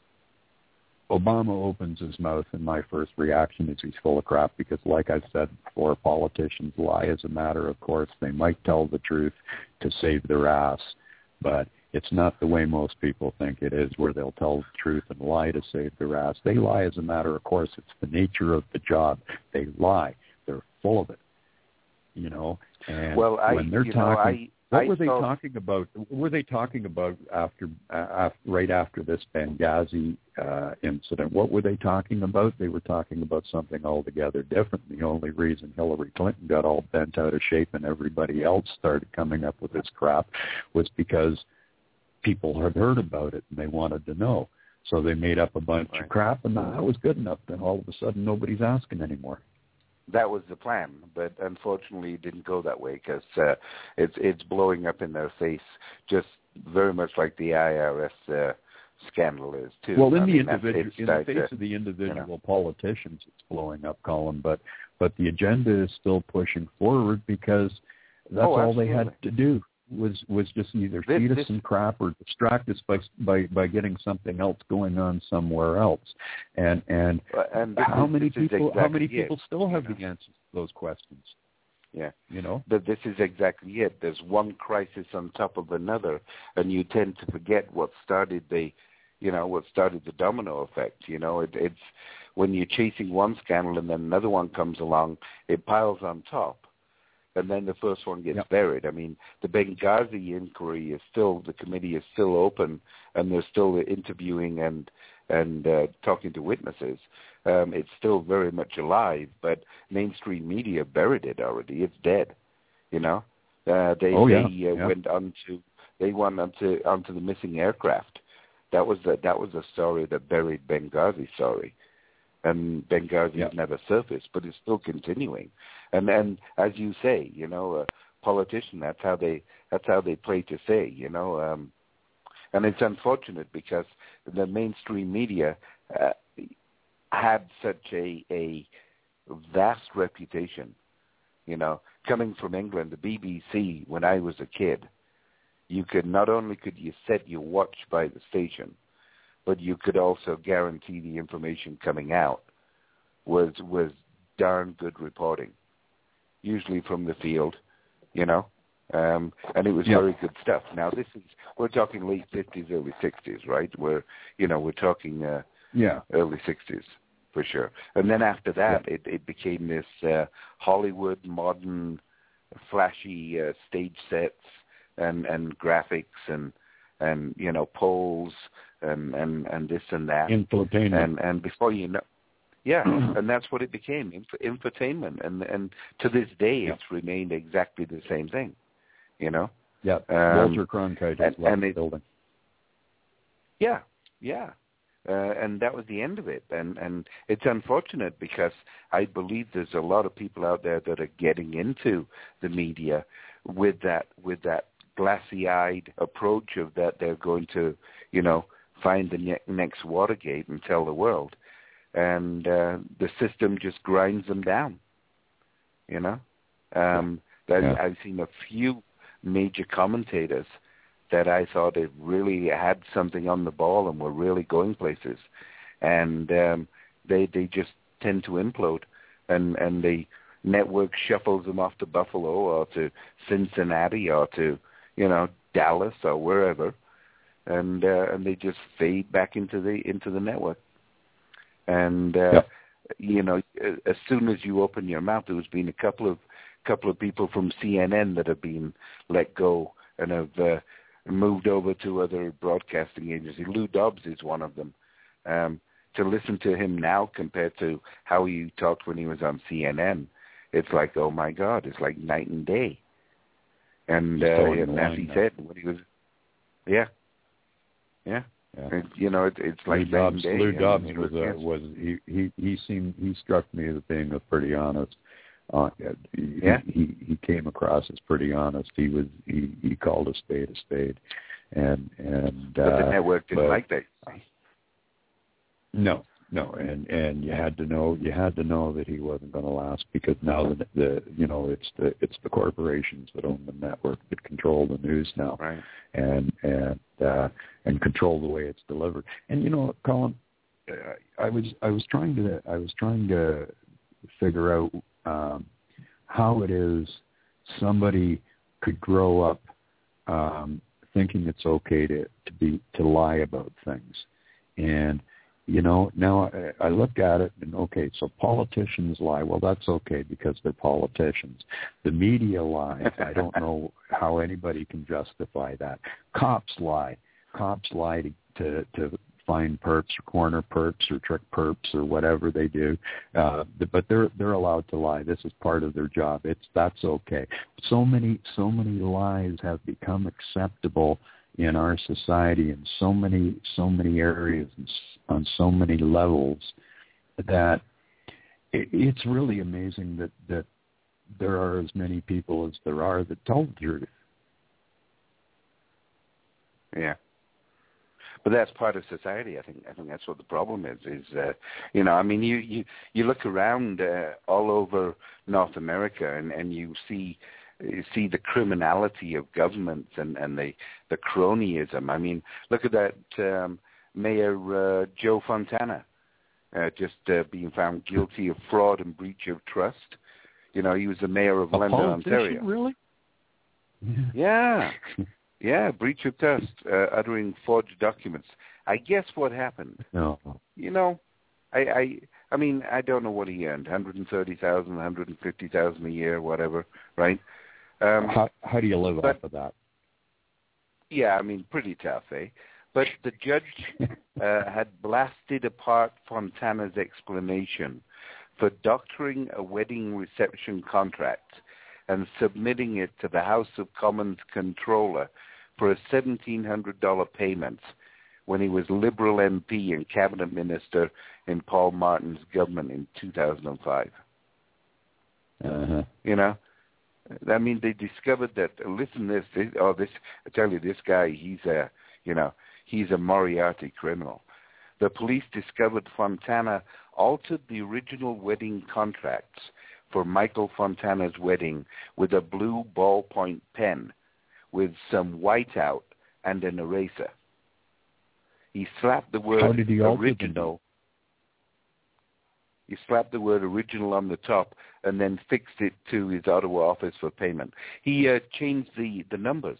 Obama opens his mouth, and my first reaction is he's full of crap, because, like I've said before, politicians lie as a matter of course. They might tell the truth to save their ass, but it's not the way most people think it is, where they'll tell the truth and lie to save their ass. They lie as a matter of course. It's the nature of the job. They lie. They're full of it, you know. And well, I, when they're you talking... know, I, What I were they thought, talking about? What were they talking about after, uh, after right after this Benghazi uh, incident? What were they talking about? They were talking about something altogether different. The only reason Hillary Clinton got all bent out of shape and everybody else started coming up with this crap was because people had heard about it and they wanted to know. So they made up a bunch right. of crap, and that was good enough. Then all of a sudden, nobody's asking anymore. That was the plan, but unfortunately it didn't go that way, because uh, it's it's blowing up in their face, just very much like the I R S uh, scandal is too. Well, in I the mean, individual, in the face to, of the individual you know. politicians, it's blowing up, Colin. But but the agenda is still pushing forward, because that's oh, all they had to do was was just either this, feed us this, some crap or distract us by by by getting something else going on somewhere else. And and, and how is, many people exactly how many it, people still have you know? the answers to those questions? Yeah, you know, but this is exactly it. There's one crisis on top of another, and you tend to forget what started the, you know, what started the domino effect. You know, it, it's when you're chasing one scandal and then another one comes along, it piles on top, and then the first one gets yep. buried. I mean, the Benghazi inquiry is still, the committee is still open, and they're still interviewing and and uh, talking to witnesses, um, it's still very much alive, but mainstream media buried it already. It's dead, you know. Uh, they oh, yeah. they uh, yeah. went on to they went onto onto the missing aircraft. That was the, that was a story that buried Benghazi story, and Benghazi yeah. never surfaced, but it's still continuing. And and as you say, you know, a politician, that's how they that's how they play to say, you know. Um, and it's unfortunate because the mainstream media uh, had such a a vast reputation, you know, coming from England. The B B C, when I was a kid, you could not only could you set your watch by the station, but you could also guarantee the information coming out was was darn good reporting, usually from the field, you know, um, and it was yeah. very good stuff. Now this is we're talking late fifties, early sixties, right? We're you know we're talking uh, yeah early sixties for sure. And then after that, yeah. it, it became this uh, Hollywood modern, flashy uh, stage sets. And, and graphics and and you know polls and, and, and this and that infotainment and and before you know yeah and that's what it became inf- infotainment and and to this day yeah. it's remained exactly the same thing, you know. Yeah, um, Walter Cronkite has and, left and the it, building. Yeah, yeah. Uh, and that was the end of it. And and it's unfortunate because I believe there's a lot of people out there that are getting into the media with that with that glassy-eyed approach of that they're going to, you know, find the ne- next Watergate and tell the world. And uh, the system just grinds them down, you know. Um, that yeah. I've seen a few major commentators that I thought it really had something on the ball and were really going places. And um, they they just tend to implode. And, and the network shuffles them off to Buffalo or to Cincinnati or to, you know, Dallas or wherever. And uh, and they just fade back into the into the network. And, uh, yep. you know, as soon as you open your mouth, there's been a couple of couple of people from C N N that have been let go and have uh, moved over to other broadcasting agencies. Lou Dobbs is one of them. Um, to listen to him now compared to how he talked when he was on C N N, it's like, oh, my God, it's like night and day. And, uh, and as he now. said, when he was, yeah, yeah. Yeah. It, you know, it, it's like Lou Dobbs. day. Lou Dobbs and was a, was he, he he seemed he struck me as being a pretty honest. Uh, he, yeah. he he came across as pretty honest. He was he, he called a spade a spade, and and but the uh, network didn't but, like that. No, no, and and you had to know you had to know that he wasn't going to last because now the the you know it's the it's the corporations that own the network that control the news now, right? And and uh, and control the way it's delivered. And you know, Colin, I was I was trying to I was trying to figure out um, how it is somebody could grow up um, thinking it's okay to, to be to lie about things, and you know now I, I look at it and okay, so politicians lie. Well, that's okay because they're politicians. The media lies. I don't know how anybody can justify that. Cops lie. Cops lie to to, to find perps or corner perps or trick perps or whatever they do, uh, but they're they're allowed to lie. This is part of their job. It's that's okay. So many so many lies have become acceptable in our society in so many so many areas and on so many levels that it, it's really amazing that that there are as many people as there are that tell the truth. Yeah. But that's part of society. I think. I think that's what the problem is. Is uh, you know, I mean, you you, you look around uh, all over North America, and, and you see you see the criminality of governments and, and the the cronyism. I mean, look at that um, Mayor uh, Joe Fontana, uh, just uh, being found guilty of fraud and breach of trust. You know, he was the mayor of A London, Ontario. Really? Yeah. Yeah, breach of trust, uh, uttering forged documents. I guess what happened. No. You know, I, I, I mean, I don't know what he earned, one hundred thirty thousand, one hundred fifty thousand a year, whatever, right? Um, how, how do you live but, off of that? Yeah, I mean, pretty tough, eh? But the judge uh, had blasted apart Fontana's explanation for doctoring a wedding reception contract and submitting it to the House of Commons controller for a seventeen hundred dollars payment when he was Liberal M P and cabinet minister in Paul Martin's government in two thousand five. Uh-huh. You know, I mean, they discovered that, listen to this, this, oh, this, I tell you, this guy, he's a, you know, he's a Moriarty criminal. The police discovered Fontana altered the original wedding contracts for Michael Fontana's wedding with a blue ballpoint pen with some whiteout and an eraser. He slapped the word How did he alter original. He slapped the word original on the top and then fixed it to his Ottawa office for payment. He uh, changed the, the numbers.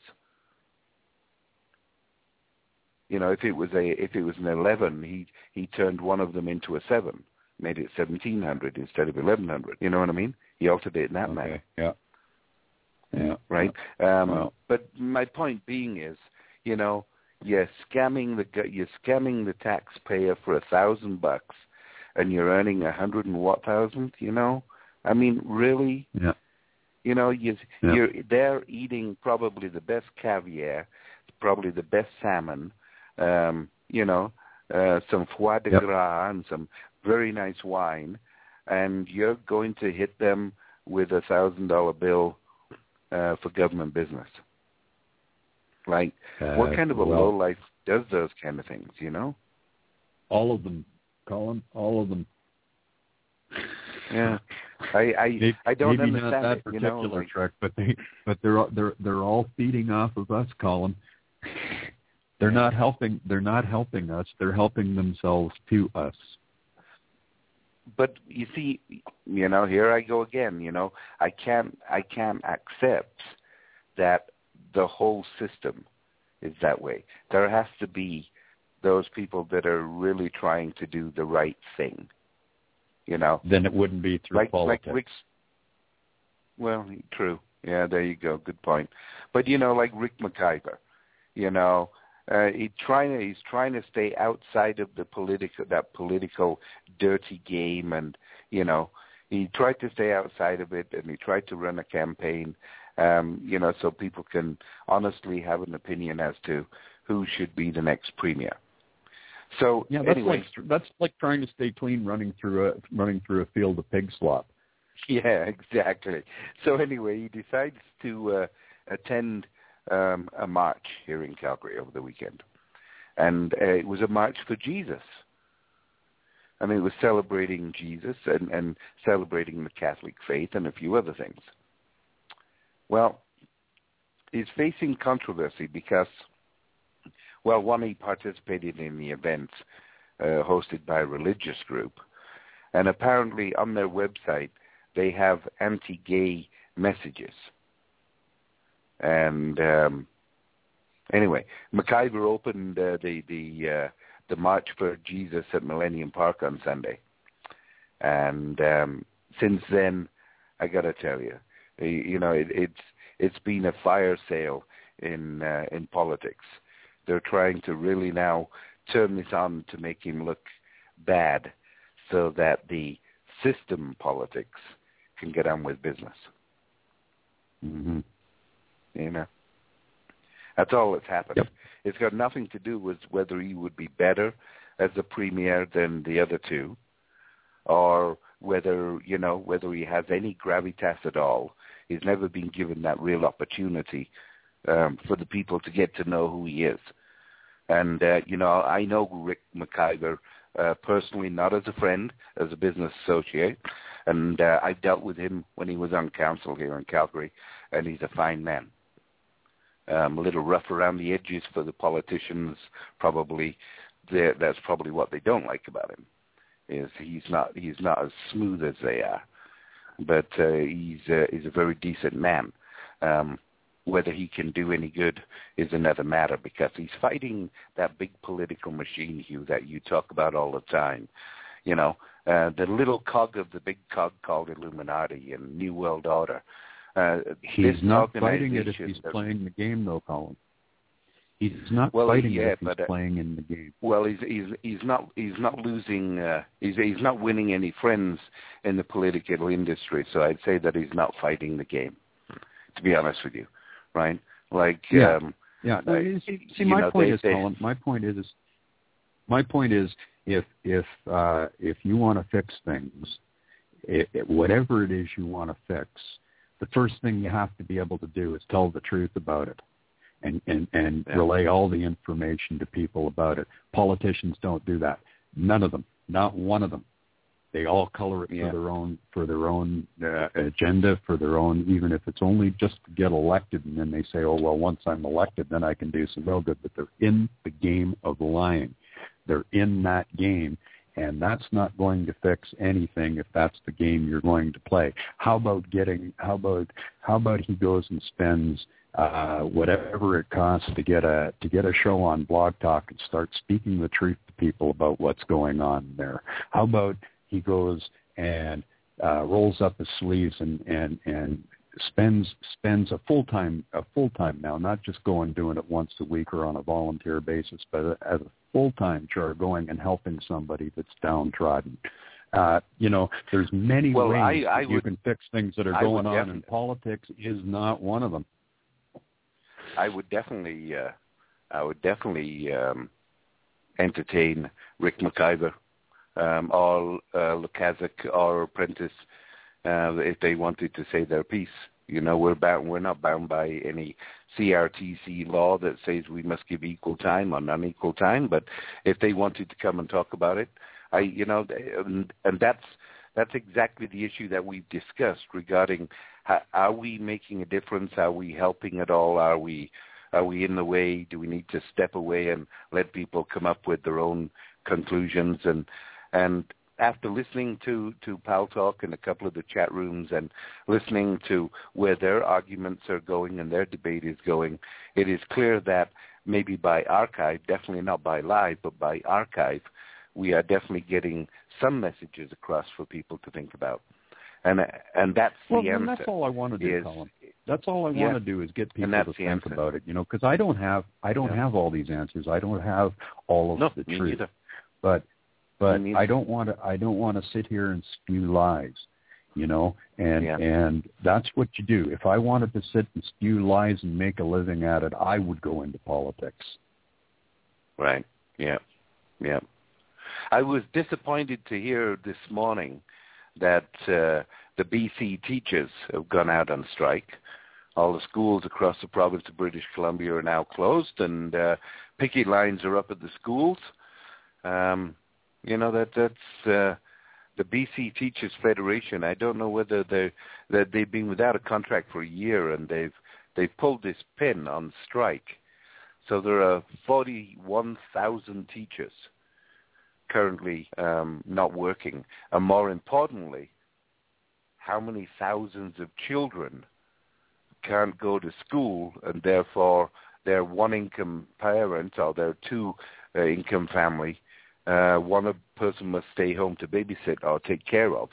You know, if it was a if it was an eleven, he he turned one of them into a seven, made it seventeen hundred instead of eleven hundred. You know what I mean? He altered it in that okay. manner. Yeah. Yeah. Right. Um, well. But my point being is, you know, you're scamming the you're scamming the taxpayer for a thousand bucks, and you're earning a hundred and what thousand? You know, I mean, really? Yeah. You know, you, yeah. you're they're eating probably the best caviar, probably the best salmon. Um, you know, uh, some foie de yep. gras and some very nice wine, and you're going to hit them with a thousand dollar bill uh, for government business. Like, uh, what kind of a well, lowlife does those kind of things? You know, all of them, Colin, all of them. Yeah, I I, maybe, I don't maybe understand not that it, particular you know, like, trick, but they but they're they're they're all feeding off of us, Colin. They're not helping. They're not helping us. They're helping themselves to us. But you see, you know, here I go again. You know, I can't. I can't accept that the whole system is that way. There has to be those people that are really trying to do the right thing. You know. Then it wouldn't be through like, politics. Like Rick's, well, true. Yeah, there you go. Good point. But you know, like Rick McIver, you know. Uh, he trying to, he's trying to stay outside of the political, that political dirty game, and you know, he tried to stay outside of it, and he tried to run a campaign, um, you know, so people can honestly have an opinion as to who should be the next premier. So yeah, that's anyway, like that's like trying to stay clean, running through a running through a field of pig slop. Yeah, exactly. So anyway, he decides to uh, attend. Um, a march here in Calgary over the weekend. And uh, it was a march for Jesus. I mean, it was celebrating Jesus and, and celebrating the Catholic faith and a few other things. Well, he's facing controversy because, well, one, he participated in the event uh, hosted by a religious group. And apparently on their website, they have anti-gay messages. And um, anyway, McIver opened uh, the the uh, the March for Jesus at Millennium Park on Sunday, and um, since then, I got to tell you, you know, it, it's it's been a fire sale in uh, in politics. They're trying to really now turn this on to make him look bad, so that the system politics can get on with business. Mm-hmm. You know, that's all that's happened. Yep. It's got nothing to do with whether he would be better as a premier than the other two, or whether, you know, whether he has any gravitas at all. He's never been given that real opportunity um, for the people to get to know who he is. And, uh, you know, I know Rick McIver uh, personally, not as a friend, as a business associate. And uh, I dealt with him when he was on council here in Calgary, and he's a fine man. Um, a little rough around the edges for the politicians, probably. That's probably what they don't like about him, is he's not he's not as smooth as they are. But uh, he's uh, he's a very decent man. Um, whether he can do any good is another matter, because he's fighting that big political machine, Hugh, that you talk about all the time. You know, uh, the little cog of the big cog called Illuminati and New World Order. Uh, he's not fighting it if he's playing the game, though, Colin. He's not well, fighting yeah, it if he's but, uh, playing in the game. Well, he's he's he's not he's not losing. Uh, he's he's not winning any friends in the political industry. So I'd say that he's not fighting the game. To be honest with you, right? Like, yeah, um, yeah. Uh, see, see my know, point they, is, they, Colin. My point is, my point is, if if uh, if you want to fix things, it, it, whatever it is you want to fix, the first thing you have to be able to do is tell the truth about it. And and, and yeah. relay all the information to people about it. Politicians don't do that. None of them. Not one of them. They all color it yeah. for their own for their own uh, agenda, for their own. Even if it's only just to get elected, and then they say, "Oh well, once I'm elected, then I can do some real good." But they're in the game of lying. They're in that game, and that's not going to fix anything if that's the game you're going to play. How about getting? How about how about he goes and spends uh, whatever it costs to get a to get a show on Blog Talk and start speaking the truth to people about what's going on there? How about he goes and uh, rolls up his sleeves and and and spends spends a full time a full time now, not just going doing it once a week or on a volunteer basis, but as a full time chore, going and helping somebody that's downtrodden. Uh, you know, there's many well, ways I, I that would, you can fix things that are I going on, definitely. and politics is not one of them. I would definitely, uh, I would definitely um, entertain Rick McIver, um, or uh, Lukaszuk or Prentice, uh, if they wanted to say their piece. You know, we're bound, we're not bound by any C R T C law that says we must give equal time or unequal time. But if they wanted to come and talk about it, I, you know, and, and that's that's exactly the issue that we've discussed regarding how, are we making a difference? Are we helping at all? Are we are we in the way? Do we need to step away and let people come up with their own conclusions? And and after listening to, to Pal Talk in a couple of the chat rooms and listening to where their arguments are going and their debate is going, it is clear that maybe by archive, definitely not by live, but by archive, we are definitely getting some messages across for people to think about. And and that's well, the answer. Well, that's all I want to do, is, Colin. That's all I yeah, want to do is get people to think answer. about it, you know, because I don't have I don't yeah. have all these answers. I don't have all of no, the me truth. neither. But but me I don't want to I don't want to sit here and spew lies, you know, and yeah. and that's what you do. If I wanted to sit and spew lies and make a living at it, I would go into politics. Right. Yeah. Yeah. I was disappointed to hear this morning that uh, the B C teachers have gone out on strike. All the schools across the province of British Columbia are now closed, and uh, picket lines are up at the schools. Um, you know, that that's uh, the B C Teachers Federation. I don't know whether they that they've been without a contract for a year, and they've they've pulled this pin on strike. So there are forty-one thousand teachers currently um, not working, and more importantly, how many thousands of children can't go to school, and therefore their one-income parent or their two-income uh, family, uh, one person must stay home to babysit or take care of,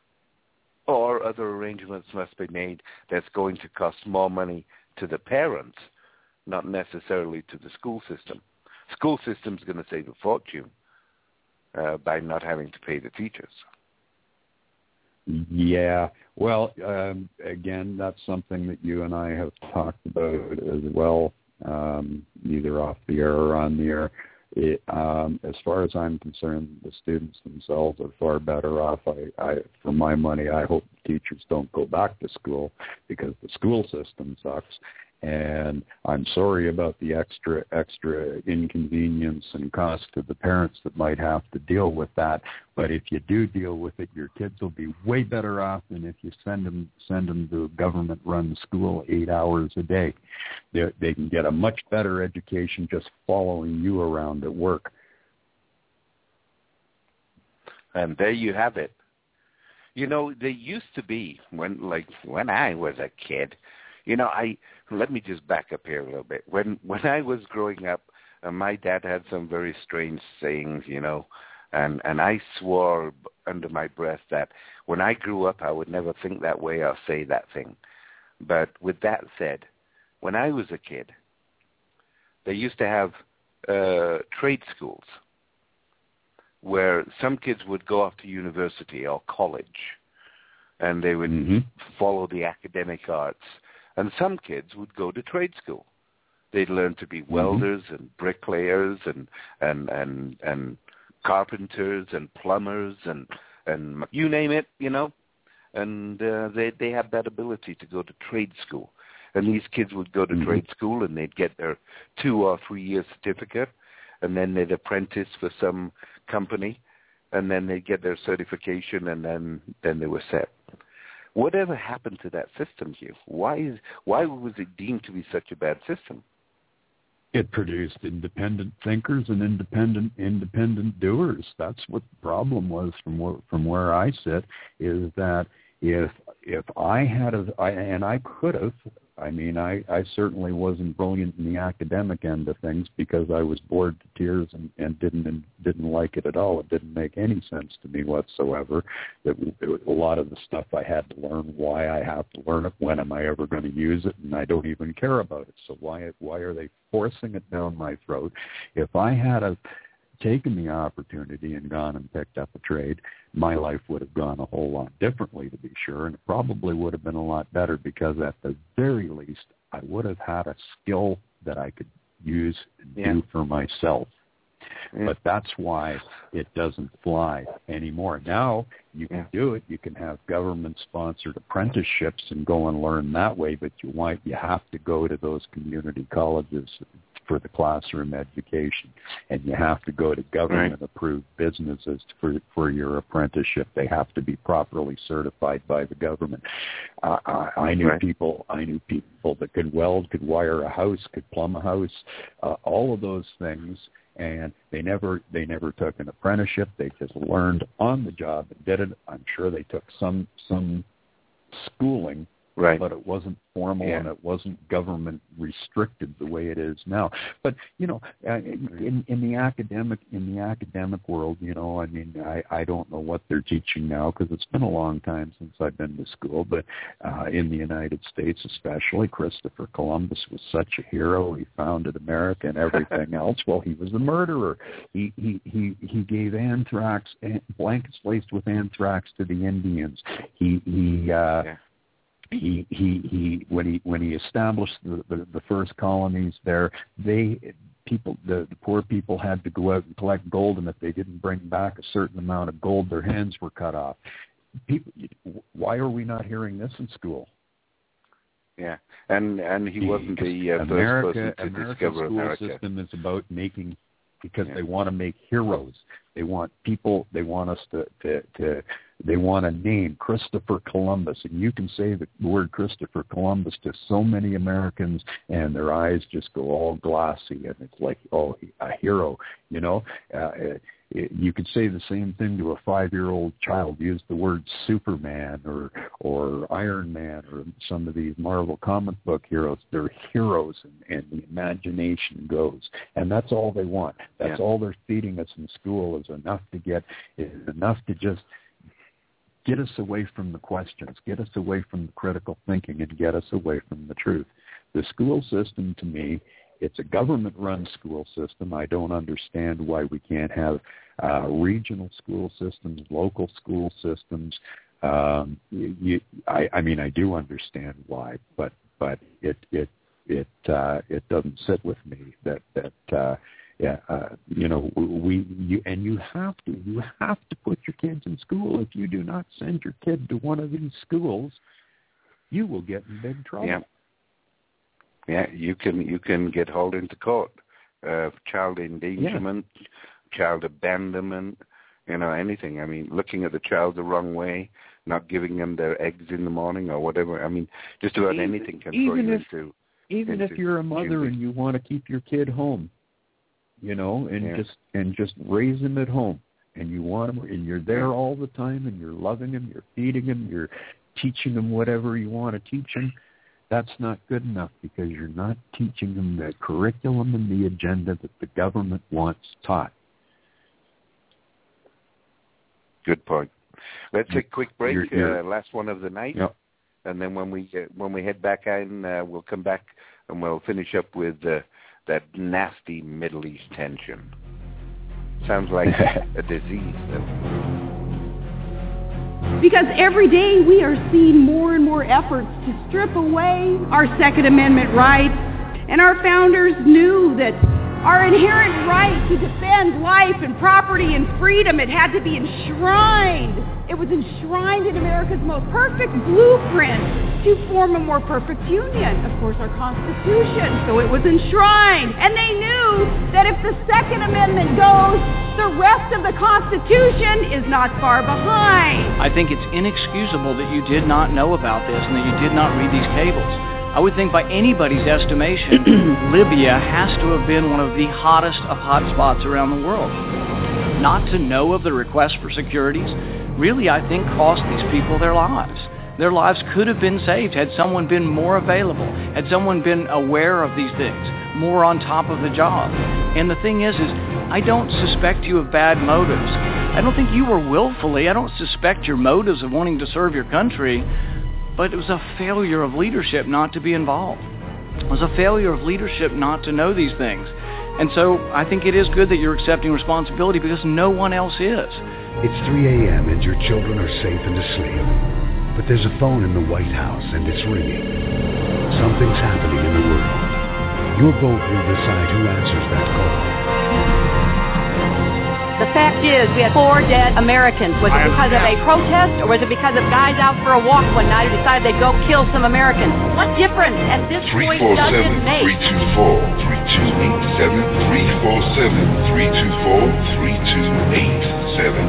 or other arrangements must be made that's going to cost more money to the parents, not necessarily to the school system. School system's going to save a fortune uh, by not having to pay the teachers. Yeah. Well, um, again, that's something that you and I have talked about as well, um, either off the air or on the air. It, um, as far as I'm concerned, the students themselves are far better off. I, I, for my money, I hope teachers don't go back to school because the school system sucks. And I'm sorry about the extra extra inconvenience and cost to the parents that might have to deal with that. But if you do deal with it, your kids will be way better off than if you send them send them to a government-run school eight hours a day. They, they can get a much better education just following you around at work. And there you have it. You know, there used to be when, like, when I was a kid. You know, I let me just back up here a little bit. When when I was growing up, uh, my dad had some very strange sayings, you know, and and I swore under my breath that when I grew up, I would never think that way or say that thing. But with that said, when I was a kid, they used to have uh, trade schools where some kids would go off to university or college and they would mm-hmm. follow the academic arts. And some kids would go to trade school. They'd learn to be welders mm-hmm. and bricklayers and, and, and, and carpenters and plumbers and, and you name it, you know. And uh, they, they had that ability to go to trade school. And these kids would go to mm-hmm. trade school and they'd get their two or three year certificate, and then they'd apprentice for some company, and then they'd get their certification, and then, then they were set. Whatever happened to that system, Hugh? Why is why was it deemed to be such a bad system? It produced independent thinkers and independent independent doers. That's what the problem was from where, from where I sit, is that if if I had a, I, and I could have, I mean, I, I certainly wasn't brilliant in the academic end of things because I was bored to tears and, and didn't and didn't like it at all. It didn't make any sense to me whatsoever. That it, a lot of the stuff I had to learn, why I have to learn it, when am I ever going to use it, and I don't even care about it. So why why are they forcing it down my throat? If I had a taken the opportunity and gone and picked up a trade, my life would have gone a whole lot differently, to be sure, and it probably would have been a lot better because at the very least, I would have had a skill that I could use and yeah. do for myself. Yeah. But that's why it doesn't fly anymore. Now you can yeah. do it. You can have government-sponsored apprenticeships and go and learn that way, but you want, you have to go to those community colleges for the classroom education, and you have to go to government-approved businesses for for your apprenticeship. They have to be properly certified by the government. Uh, I, I knew right. people. I knew people that could weld, could wire a house, could plumb a house, uh, all of those things. And they never they never took an apprenticeship. They just learned on the job and did it. I'm sure they took some some schooling, right. but it wasn't formal yeah. and it wasn't government restricted the way it is now. But you know, in, in the academic in the academic world, you know, I mean, I, I don't know what they're teaching now because it's been a long time since I've been to school. But uh, in the United States, especially, Christopher Columbus was such a hero. He founded America and everything else. Well, he was a murderer. He he he he gave anthrax, blankets laced with anthrax to the Indians. He he. Uh, yeah. He, he he when he when he established the, the, the first colonies there, they people the, the poor people had to go out and collect gold, and if they didn't bring back a certain amount of gold, their hands were cut off. People, why are we not hearing this in school? Yeah, and and he wasn't the uh, America, first person to American discover school America. System is about making, because yeah. they want to make heroes. They want people. They want us to to. to They want a name, Christopher Columbus, and you can say the word Christopher Columbus to so many Americans, and their eyes just go all glossy, and it's like, oh, a hero, you know. Uh, it, it, you could say the same thing to a five-year-old child. Use the word Superman or or Iron Man or some of these Marvel comic book heroes. They're heroes, and, and the imagination goes, and that's all they want. That's yeah. all they're feeding us in school is enough to get, is enough to just get us away from the questions, get us away from the critical thinking, and get us away from the truth. The school system, to me, it's a government-run school system. I don't understand why we can't have uh, regional school systems, local school systems. Um, you, you, I, I mean, I do understand why, but but it it it uh, it doesn't sit with me that that. Uh, Yeah, uh, you know, we you and you have to you have to put your kids in school. If you do not send your kid to one of these schools, you will get in big trouble. Yeah, yeah, you can you can get hauled into court, uh, child endangerment, yeah. child abandonment, you know, anything. I mean, looking at the child the wrong way, not giving them their eggs in the morning or whatever. I mean, just about even, anything can throw you if, into. Even into if you're a mother duty. and you want to keep your kid home. You know, and yeah. just and just raise him at home, and you want him, and you're there all the time, and you're loving him, you're feeding him, you're teaching him whatever you want to teach him. That's not good enough because you're not teaching him the curriculum and the agenda that the government wants taught. Good point. Let's take a quick break. You're, you're, uh, last one of the night, yep. and then when we uh, when we head back in, uh, we'll come back and we'll finish up with. Uh, that nasty Middle East tension? Sounds like a disease. Because every day we are seeing more and more efforts to strip away our Second Amendment rights, and our founders knew that our inherent right to defend life and property and freedom, it had to be enshrined. It was enshrined in America's most perfect blueprint to form a more perfect union. Of course, our Constitution, so it was enshrined. And they knew that if the Second Amendment goes, the rest of the Constitution is not far behind. I think it's inexcusable that you did not know about this and that you did not read these cables. I would think by anybody's estimation, Libya has to have been one of the hottest of hot spots around the world. Not to know of the request for securities really, I think, cost these people their lives. Their lives could have been saved had someone been more available, had someone been aware of these things, more on top of the job. And the thing is, is I don't suspect you of bad motives. I don't think you were willfully, I don't suspect your motives of wanting to serve your country, but it was a failure of leadership not to be involved. It was a failure of leadership not to know these things. And so I think it is good that you're accepting responsibility because no one else is. It's three a.m. and your children are safe and asleep. But there's a phone in the White House and it's ringing. Something's happening in the world. Your vote will decide who answers that call. The fact is, we had four dead Americans. Was it because of a protest, or was it because of guys out for a walk one night who decided they'd go kill some Americans? What difference at this point does it make? three two four, three two eight seven, three four seven, three two four, three two eight seven.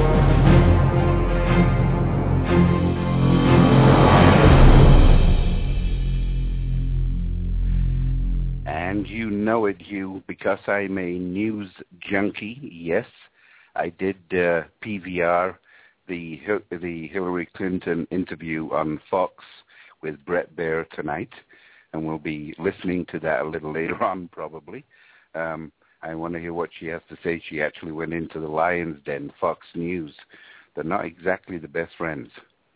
And you know it, Hugh, because I'm a news junkie. Yes, I did uh, P V R, the the Hillary Clinton interview on Fox with Bret Baier tonight, and we'll be listening to that a little later on probably. Um, I want to hear what she has to say. She actually went into the Lion's Den, Fox News. They're not exactly the best friends.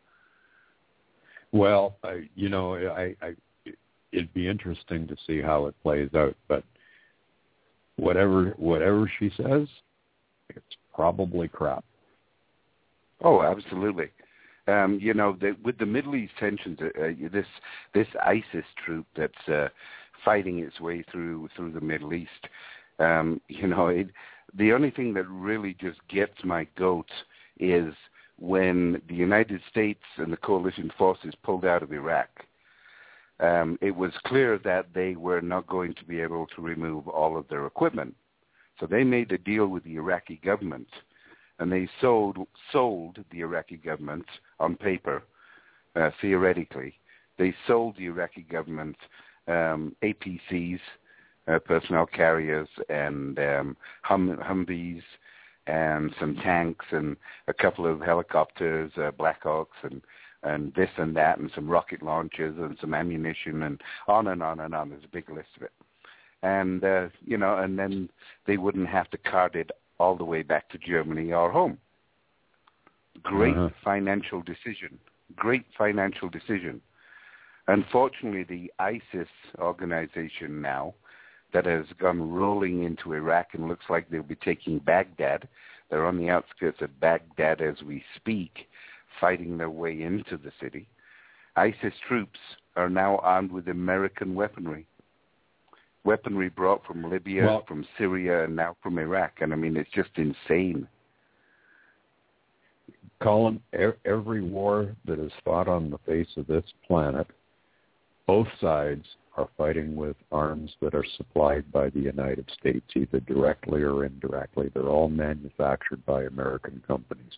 Well, I, you know, I, I it'd be interesting to see how it plays out, but whatever whatever she says, it's probably crap. Oh, absolutely. Um, you know, the, with the Middle East tensions, uh, this this ISIS troop that's uh, fighting its way through through the Middle East, um, you know, it, the only thing that really just gets my goat is when the United States and the coalition forces pulled out of Iraq. Um, it was clear that they were not going to be able to remove all of their equipment. So they made a deal with the Iraqi government, and they sold sold the Iraqi government on paper, uh, theoretically. They sold the Iraqi government um, A P Cs, uh, personnel carriers, and um, hum- Humvees, and some tanks, and a couple of helicopters, uh, Blackhawks, and and this and that, and some rocket launchers, and some ammunition, and on and on and on. There's a big list of it. And, uh, you know, and then they wouldn't have to cart it all the way back to Germany or home. Great uh-huh. financial decision. Great financial decision. Unfortunately, the ISIS organization now that has gone rolling into Iraq and looks like they'll be taking Baghdad. They're on the outskirts of Baghdad as we speak, fighting their way into the city. ISIS troops are now armed with American weaponry. Weaponry brought from Libya, well, from Syria, and now from Iraq. And, I mean, it's just insane. Colin, every war that is fought on the face of this planet, both sides are fighting with arms that are supplied by the United States, either directly or indirectly. They're all manufactured by American companies.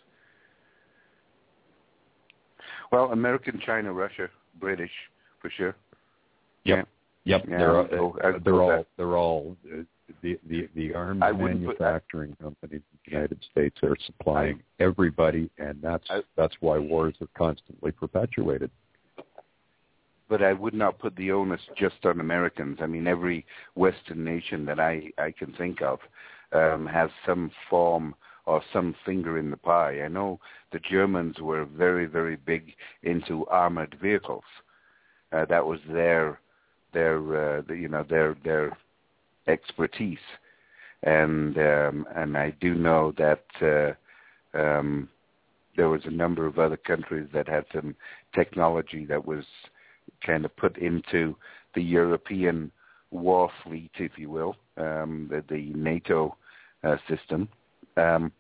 Well, American, China, Russia, British, for sure. Yep. Yeah. Yep. Yeah, they're, so uh, they're all. They're all. Uh, the the the arms manufacturing put, companies in the United States are supplying I, everybody, and that's I, that's why wars are constantly perpetuated. But I would not put the onus just on Americans. I mean, every Western nation that I, I can think of um, has some form or some finger in the pie. I know the Germans were very, very big into armored vehicles. Uh, that was their, their, uh, the, you know, their their expertise, and um, and I do know that uh, um, there was a number of other countries that had some technology that was kind of put into the European war fleet, if you will, um, the, the NATO uh, system. Um,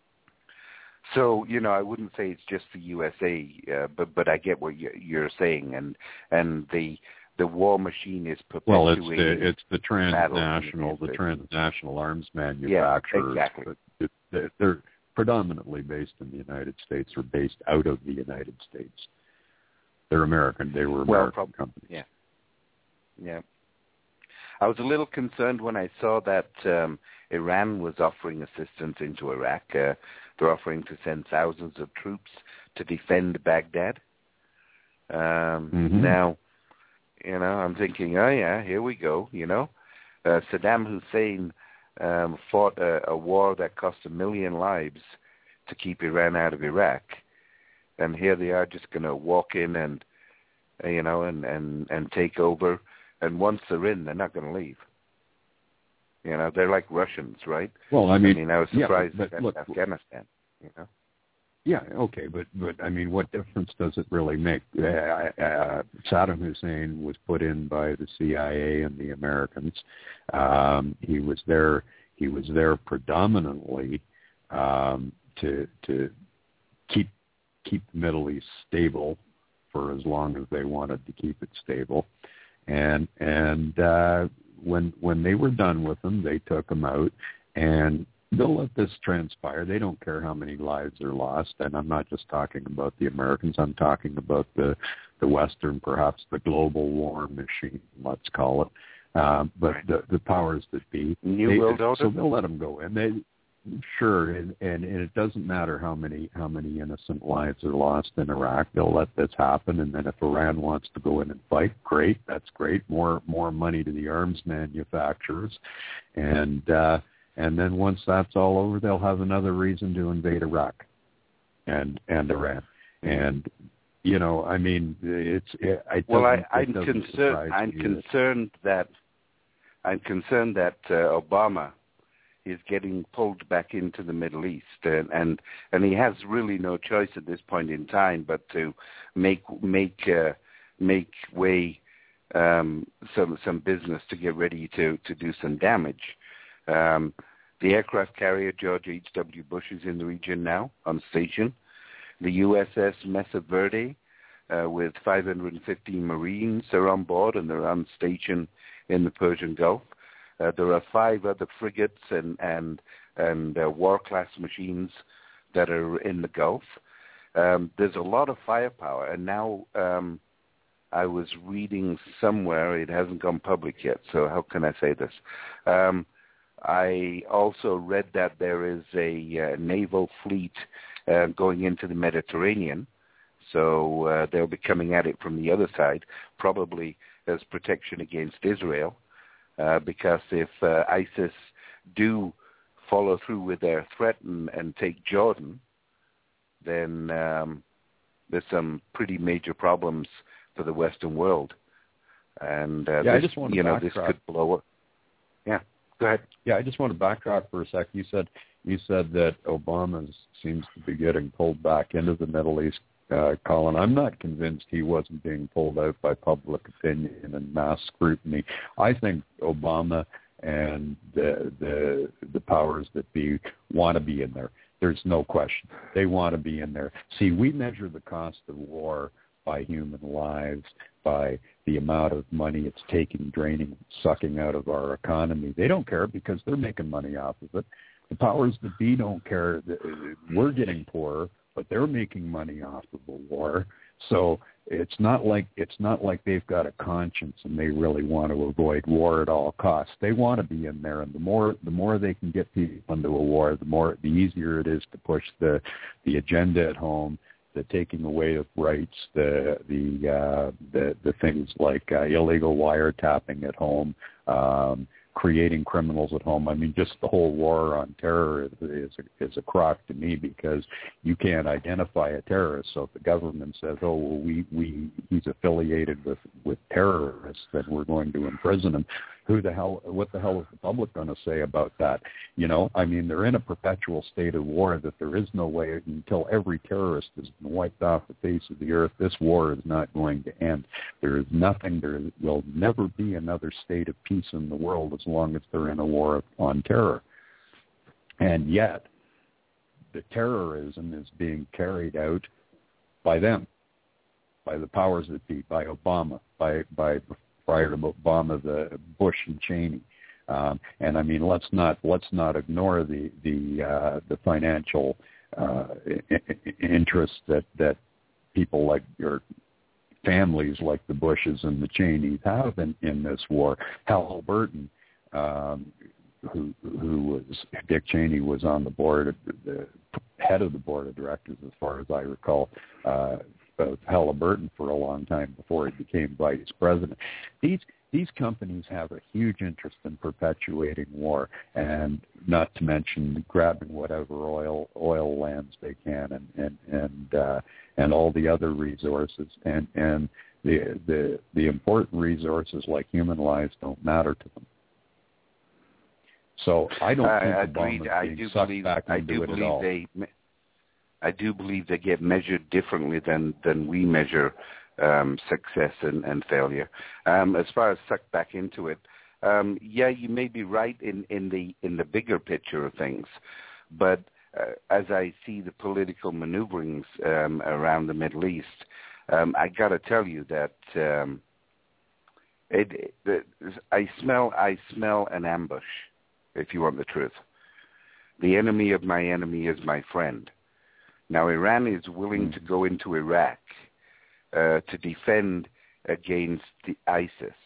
so, you know, I wouldn't say it's just the U S A, uh, but but I get what you're saying, and and the the war machine is perpetuating. Well, it's the it's the transnational the transnational arms manufacturers. Yeah, exactly. But it, they're predominantly based in the United States or based out of the United States. They're American. They were American well, prob- companies. Yeah. Yeah. I was a little concerned when I saw that um, Iran was offering assistance into Iraq. Uh, they're offering to send thousands of troops to defend Baghdad. Um, mm-hmm. Now, you know, I'm thinking, oh yeah, here we go. You know, uh, Saddam Hussein um, fought a, a war that cost a million lives to keep Iran out of Iraq, and here they are just going to walk in and, uh, you know, and, and, and take over. And once they're in, they're not going to leave. You know, they're like Russians, right? Well, I mean, I mean, I was surprised yeah, but, at look, Afghanistan. You know. Yeah, okay, but but I mean, what difference does it really make? Uh, uh, Saddam Hussein was put in by the C I A and the Americans. Um, he was there. He was there predominantly um, to to keep keep the Middle East stable for as long as they wanted to keep it stable. And and uh, when when they were done with him, they took him out, and they'll let this transpire. They don't care how many lives are lost. And I'm not just talking about the Americans. I'm talking about the the Western, perhaps the global war machine, let's call it. Uh, but right. the the powers that be, New they, World Order. So they'll let them go in. They sure, and, and and it doesn't matter how many how many innocent lives are lost in Iraq. They'll let this happen, and then if Iran wants to go in and fight, great, that's great. More more money to the arms manufacturers, and uh, and then once that's all over, they'll have another reason to invade Iraq, and and Iran, and you know, I mean, it's it, it well, I, it I'm concerned. I'm concerned that I'm concerned that uh, Obama is getting pulled back into the Middle East, and, and and he has really no choice at this point in time but to make make uh, make way um, some some business to get ready to, to do some damage. Um, the aircraft carrier George H W Bush is in the region now on station. The U S S Mesa Verde uh, with five hundred fifty Marines are on board, and they're on station in the Persian Gulf. Uh, there are five other frigates and and and uh, war-class machines that are in the Gulf. Um, there's a lot of firepower, and now um, I was reading somewhere, it hasn't gone public yet, so how can I say this? Um, I also read that there is a uh, naval fleet uh, going into the Mediterranean, so uh, they'll be coming at it from the other side, probably as protection against Israel. Uh, because if uh, ISIS do follow through with their threat and, and take Jordan, then um, there's some pretty major problems for the Western world. And uh, yeah, this, I just want to you know, backtrack. this could blow up. Yeah, go ahead. Yeah, I just want to backtrack for a sec. You said you said that Obama seems to be getting pulled back into the Middle East. Uh, Colin, I'm not convinced he wasn't being pulled out by public opinion and mass scrutiny. I think Obama and the the, the powers that be want to be in there. There's no question. They want to be in there. See, we measure the cost of war by human lives, by the amount of money it's taking, draining, sucking out of our economy. They don't care because they're making money off of it. The powers that be don't care. We're getting poorer, but they're making money off of the war. So it's not like it's not like they've got a conscience and they really want to avoid war at all costs. They want to be in there, and the more the more they can get people into a war, the more the easier it is to push the the agenda at home, the taking away of rights, the the uh, the, the things like uh, illegal wiretapping at home. Um, creating criminals at home. I mean, just the whole war on terror is, is, a, is a crock to me because you can't identify a terrorist. So if the government says, oh, well, we, we he's affiliated with, with terrorists, then we're going to imprison him, who the hell, what the hell is the public going to say about that? You know, I mean, they're in a perpetual state of war that there is no way until every terrorist has been wiped off the face of the earth. This war is not going to end. There is nothing, there will never be another state of peace in the world as long as they're in a war on terror. And yet, the terrorism is being carried out by them, by the powers that be, by Obama, by by prior to Obama, the Bush and Cheney, um, and I mean let's not let's not ignore the the uh, the financial uh, interests that that people like your families like the Bushes and the Cheneys have in, in this war. Halliburton, um, who who was Dick Cheney was on the board, the head of the board of directors, as far as I recall. Uh, of Halliburton for a long time before he became vice president. These these companies have a huge interest in perpetuating war, and not to mention grabbing whatever oil oil lands they can, and and and uh, and all the other resources, and and the the the important resources like human lives don't matter to them. So I don't think I Obama's agreed. I being do sucked believe. back I into do it at believe all. they. I do believe they get measured differently than, than we measure um, success and, and failure. Um, as far as sucked back into it, um, yeah, you may be right in, in the in the bigger picture of things, but uh, as I see the political maneuverings um, around the Middle East, um, I got to tell you that um, it, it, I smell I smell an ambush. If you want the truth, the enemy of my enemy is my friend. Now, Iran is willing to go into Iraq uh, to defend against the ISIS.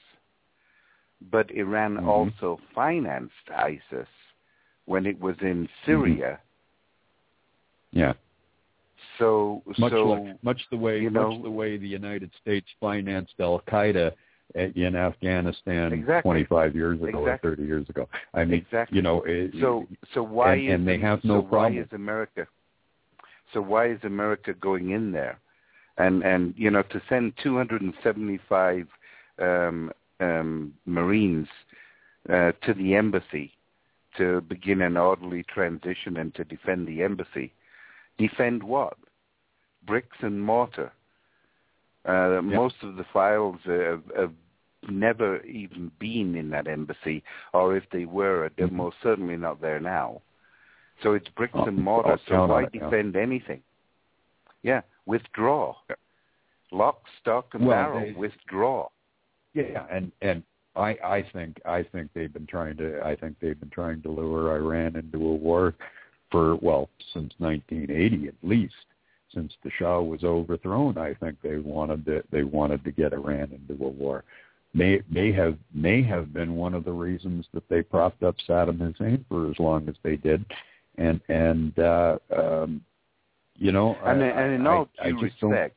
But Iran mm-hmm. also financed ISIS when it was in Syria. Mm-hmm. Yeah. So, much so like, much the way you much know, the way the United States financed Al Qaeda in Afghanistan exactly. twenty-five years ago exactly. or thirty years ago. I mean, exactly. you know, it, so so why and, is and they have no so problem. Why is America? So why is America going in there? And, and you know, to send two hundred seventy-five um, um, Marines uh, to the embassy to begin an orderly transition and to defend the embassy. Defend what? Bricks and mortar. Uh, yeah. Most of the files have, have never even been in that embassy, or if they were, they're mm-hmm. most certainly not there now. So it's bricks oh, and mortar, oh, so why it, defend yeah. anything? Yeah, withdraw. Yeah. Lock, stock, and well, barrel, they, withdraw. Yeah, and, and I, I think I think they've been trying to I think they've been trying to lure Iran into a war for, well, since nineteen eighty at least. Since the Shah was overthrown, I think they wanted to they wanted to get Iran into a war. May may have may have been one of the reasons that they propped up Saddam Hussein for as long as they did. And and uh, um, you know, and, I, and in I, all I, due I respect,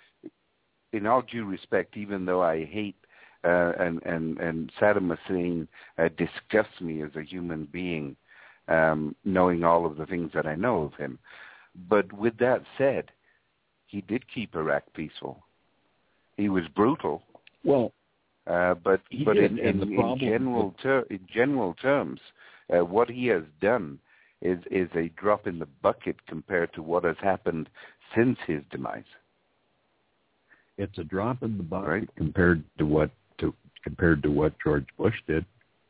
in all due respect, even though I hate uh, and and and Saddam Hussein uh, disgusts me as a human being, um, knowing all of the things that I know of him. But with that said, he did keep Iraq peaceful. He was brutal. Well, uh, but he but did, in, in, in general ter- in general terms, uh, what he has done is is a drop in the bucket compared to what has happened since his demise. It's a drop in the bucket right? compared to what to compared to what George Bush did.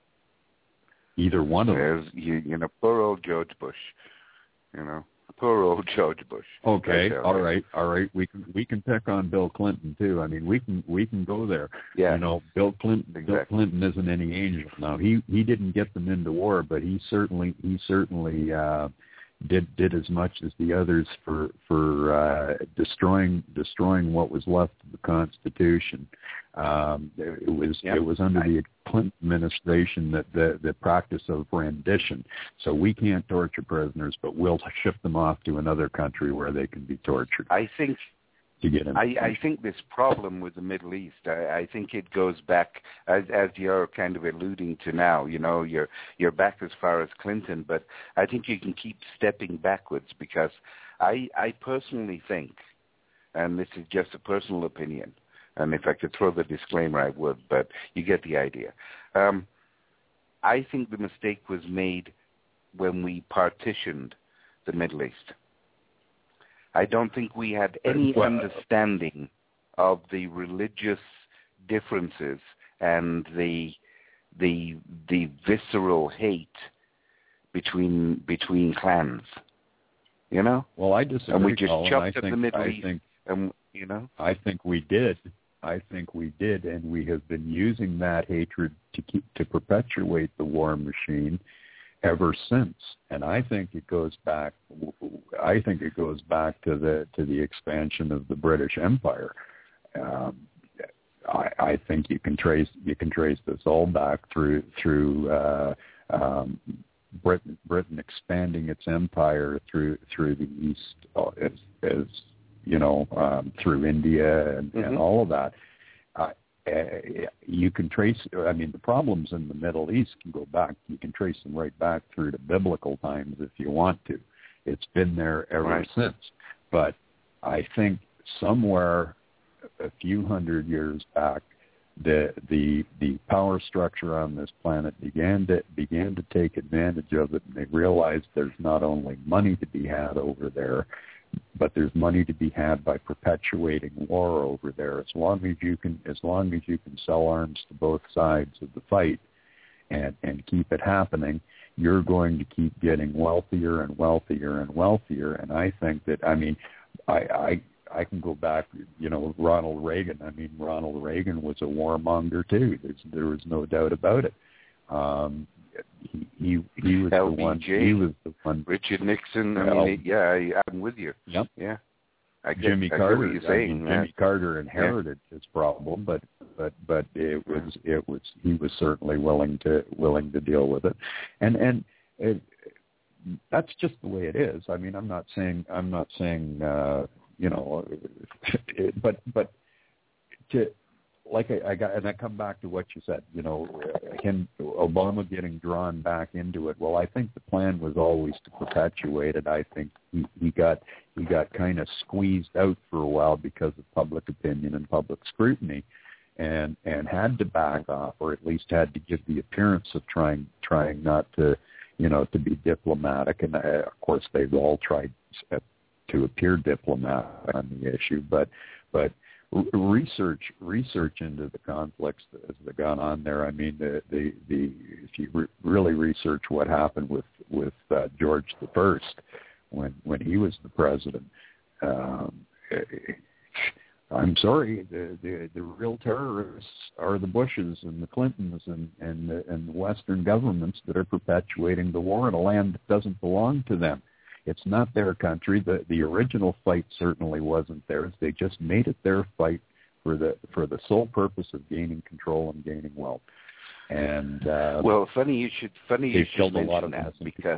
Either one of There's, them. You, you know, poor old George Bush. You know, poor old George Bush. Okay, right all right, all right. We can we can pick on Bill Clinton too. I mean, we can we can go there. Yeah. You know, Bill Clinton. Exactly. Bill Clinton isn't any angel. Now he he didn't get them into war, but he certainly he certainly uh, did did as much as the others for for uh, destroying destroying what was left of the Constitution. Um, it was yep. it was under the Clinton administration that the the practice of rendition. So we can't torture prisoners, but we'll ship them off to another country where they can be tortured. I think to get in. I, I think this problem with the Middle East, I, I think it goes back as as you're kind of alluding to now. You know, you're you're back as far as Clinton, but I think you can keep stepping backwards because I I personally think, and this is just a personal opinion. And if I could throw the disclaimer, I would, but you get the idea. Um, I think the mistake was made when we partitioned the Middle East. I don't think we had any well, understanding of the religious differences and the the the visceral hate between between clans. You know? Well, I disagree. And we just Colin. chopped I up think, the Middle I East. Think, and, you know? I think we did. I think we did, and we have been using that hatred to keep to perpetuate the war machine ever since. And I think it goes back. I think it goes back to the to the expansion of the British Empire. Um, I, I think you can trace you can trace this all back through through uh, um, Britain Britain expanding its empire through through the east as, as you know um, through India and, mm-hmm. and all of that. Uh, Uh, you can trace, I mean, the problems in the Middle East can go back, you can trace them right back through to biblical times if you want to. It's been there ever right. since. But I think somewhere a few hundred years back, the the the power structure on this planet began to began to take advantage of it, and they realized there's not only money to be had over there, but there's money to be had by perpetuating war over there. As long as you can, as long as you can sell arms to both sides of the fight, and and keep it happening, you're going to keep getting wealthier and wealthier and wealthier. And I think that, I mean, I I, I can go back, you know, Ronald Reagan. I mean, Ronald Reagan was a warmonger too. There's, there was no doubt about it. Um, He, he he was L B J, the one. He was the one. Richard Nixon. I L- mean, yeah, I, I'm with you. Yep. Yeah. I get, Jimmy I Carter. Get what you're saying. I mean, Jimmy yeah. Carter inherited yeah. his problem, but but but it was it was he was certainly willing to willing to deal with it, and and it, that's just the way it is. I mean, I'm not saying I'm not saying uh, you know, it, but but to. Like I, I got, and I come back to what you said. You know, him, Obama getting drawn back into it. Well, I think the plan was always to perpetuate it. I think he, he got he got kind of squeezed out for a while because of public opinion and public scrutiny, and and had to back off, or at least had to give the appearance of trying trying not to, you know, to be diplomatic. And uh, of course, they've all tried to appear diplomatic on the issue, but but. Research research into the conflicts that has gone on there. I mean, the the, the if you re- really research what happened with with uh, George the First when when he was the president, um, I'm sorry, the, the the real terrorists are the Bushes and the Clintons and and the, and the Western governments that are perpetuating the war in a land that doesn't belong to them. It's not their country. The the original fight certainly wasn't theirs. They just made it their fight for the for the sole purpose of gaining control and gaining wealth. And uh, well, funny you should funny you should mention a lot of that because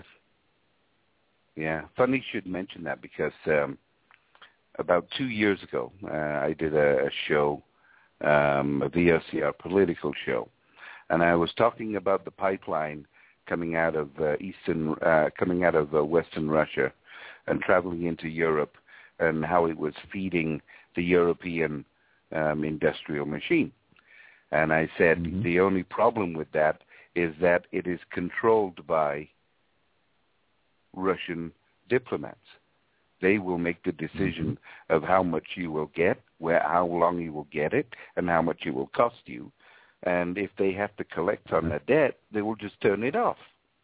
yeah, funny you should mention that because um, about two years ago uh, I did a, a show, um, a V O C R political show, and I was talking about the pipeline coming out of uh, eastern, uh, coming out of uh, Western Russia, and traveling into Europe, and how it was feeding the European um, industrial machine. And I said mm-hmm. the only problem with that is that it is controlled by Russian diplomats. They will make the decision mm-hmm. of how much you will get, where, how long you will get it, and how much it will cost you. And if they have to collect on the debt, they will just turn it off.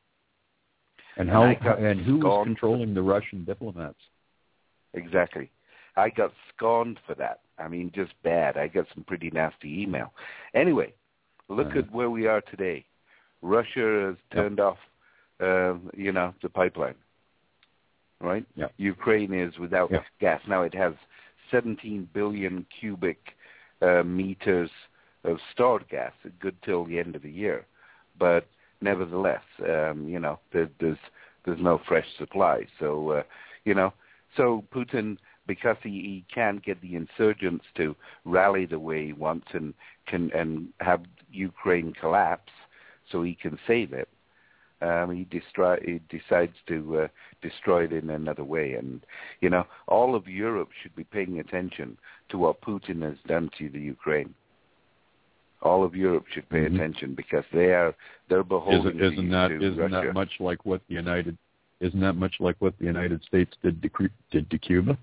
And how? And, and who was controlling the Russian diplomats? Exactly. I got scorned for that. I mean, just bad. I got some pretty nasty email. Anyway, look uh, at where we are today. Russia has turned yep. off, uh, you know, the pipeline. Right? Yep. Ukraine is without yep. gas. Now it has seventeen billion cubic uh, meters of stored gas, good till the end of the year, but nevertheless, um, you know, there, there's there's no fresh supply. So, uh, you know, so Putin, because he, he can't get the insurgents to rally the way he wants and can and have Ukraine collapse, so he can save it. Um, he, destroy, he decides to uh, destroy it in another way. And, you know, all of Europe should be paying attention to what Putin has done to the Ukraine. All of Europe should pay mm-hmm. attention because they are they're beholden isn't, isn't to, that to isn't Russia. that much like what the United isn't that much like what the United States did to did to Cuba?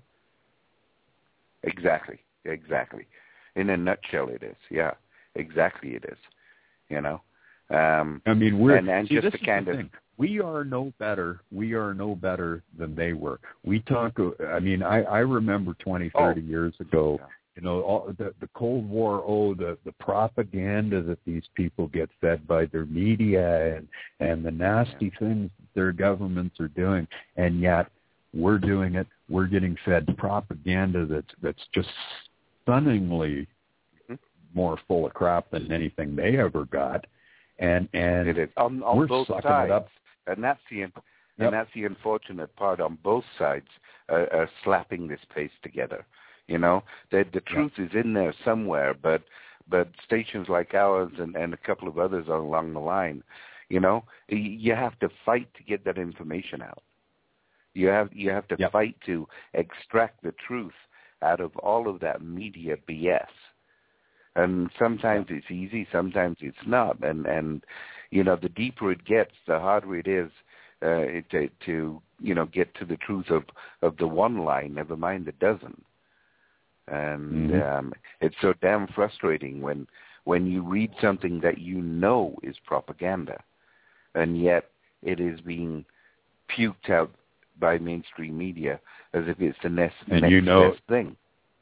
Exactly, exactly. In a nutshell, it is. Yeah, exactly, it is. You know. Um, I mean, we're and, and see, just this the is kind the of. thing. We are no better. We are no better than they were. We talk. I mean, I, I remember twenty, thirty oh. years ago. Yeah. You know, all, the the Cold War. Oh, the the propaganda that these people get fed by their media and and the nasty yeah. things that their governments are doing, and yet we're doing it. We're getting fed propaganda that's that's just stunningly mm-hmm. more full of crap than anything they ever got. And and it is on, on we're both sucking sides, it up. and that's the and yep. that's the unfortunate part. On both sides uh, are slapping this paste together. You know, the the truth yep. is in there somewhere, but but stations like ours and, and a couple of others along the line, you know, you have to fight to get that information out. You have you have to yep. fight to extract the truth out of all of that media B S. And sometimes yeah. it's easy, sometimes it's not. And, and, you know, the deeper it gets, the harder it is uh, to, to, you know, get to the truth of, of the one line, never mind the dozen. And mm-hmm. um, it's so damn frustrating when when you read something that you know is propaganda, and yet it is being puked out by mainstream media as if it's the next, and next you know, best thing.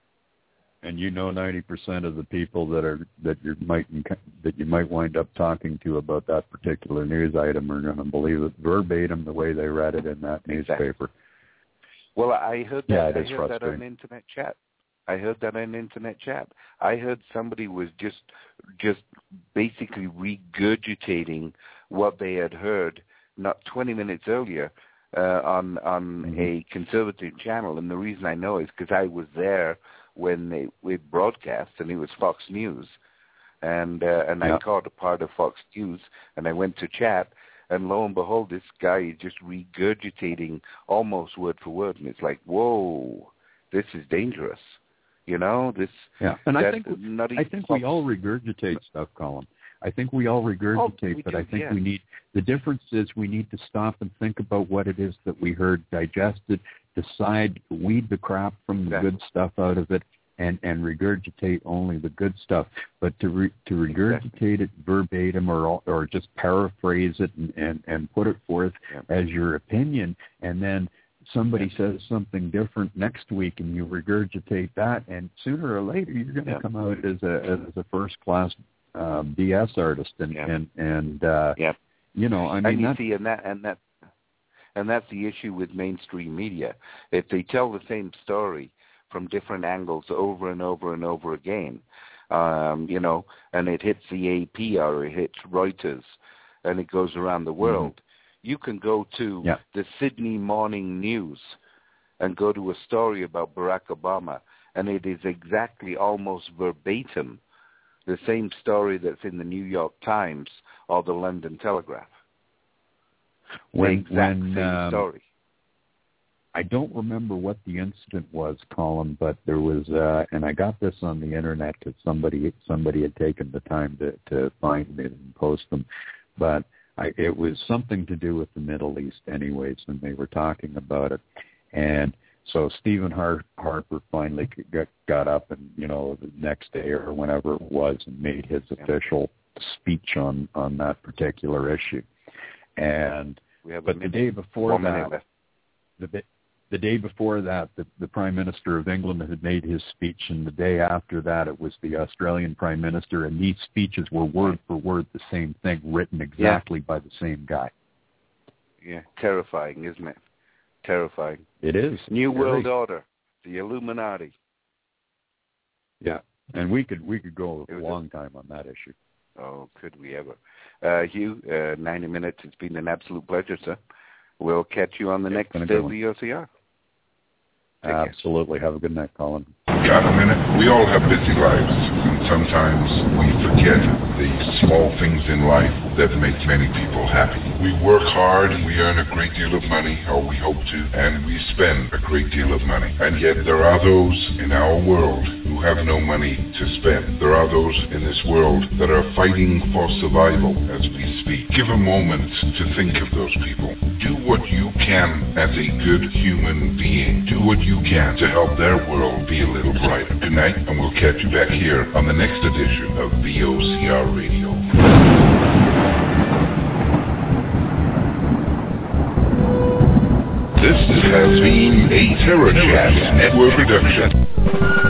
And you know, ninety percent of the people that are that you might that you might wind up talking to about that particular news item are going to believe it verbatim the way they read it in that exactly. newspaper. Well, I heard that. Yeah, it I is heard that on internet chat. I heard that on internet chat. I heard somebody was just just basically regurgitating what they had heard not twenty minutes earlier uh, on on mm-hmm. a conservative channel. And the reason I know is because I was there when they we broadcast, and it was Fox News, and uh, and yeah. I caught a part of Fox News, and I went to chat, and lo and behold, this guy is just regurgitating almost word for word, and it's like, whoa, this is dangerous, you know, this. Yeah, and I think not I think we all regurgitate stuff, Colin. I think we all regurgitate, oh, but do, I think yeah. we need, the difference is we need to stop and think about what it is that we heard, digest it, decide, weed the crap from the exactly. good stuff out of it, and, and regurgitate only the good stuff. But to re, to regurgitate exactly. it verbatim or or just paraphrase it and, and, and put it forth yeah. as your opinion, and then somebody yeah. says something different next week and you regurgitate that, and sooner or later you're going to yeah. come out as a as a first-class Uh, B S artist and yeah. and and uh, yeah. you know, I mean, and you that's, see, and that and that and that's the issue with mainstream media. If they tell the same story from different angles over and over and over again, um, you know, and it hits the A P or it hits Reuters, and it goes around the world, mm-hmm. you can go to yeah. the Sydney Morning News and go to a story about Barack Obama, and it is exactly almost verbatim the same story that's in the New York Times or the London Telegraph. When, the exact when, same um, story. I don't remember what the incident was, Colin, but there was, uh, and I got this on the internet because somebody somebody had taken the time to, to find it and post them, but I, it was something to do with the Middle East anyways, and they were talking about it. And so Stephen Har- Harper finally got, got up and, you know, the next day or whenever it was and made his official speech on, on that particular issue. And but the day before that, the, the day before that, the, the Prime Minister of England had made his speech, and the day after that, it was the Australian Prime Minister, and these speeches were word for word the same thing, written exactly yeah. by the same guy. Yeah, terrifying, isn't it? Terrifying. It is. New Very. World Order, the Illuminati. Yeah, and we could we could go a long a, time on that issue. Oh, could we ever? Uh, Hugh, uh, ninety minutes. It's been an absolute pleasure, sir. We'll catch you on the yeah, next uh, V O C R. Take Absolutely. care. Have a good night, Colin. Got a minute? We all have busy lives, and sometimes we forget the small things in life that make many people happy. We work hard, we earn a great deal of money, or we hope to, and we spend a great deal of money. And yet there are those in our world who have no money to spend. There are those in this world that are fighting for survival as we speak. Give a moment to think of those people. Do what you can as a good human being. Do what you can to help their world be a little brighter. Good night, and we'll catch you back here on the next edition of V O C R Radio. This has been a TerraChat Network production.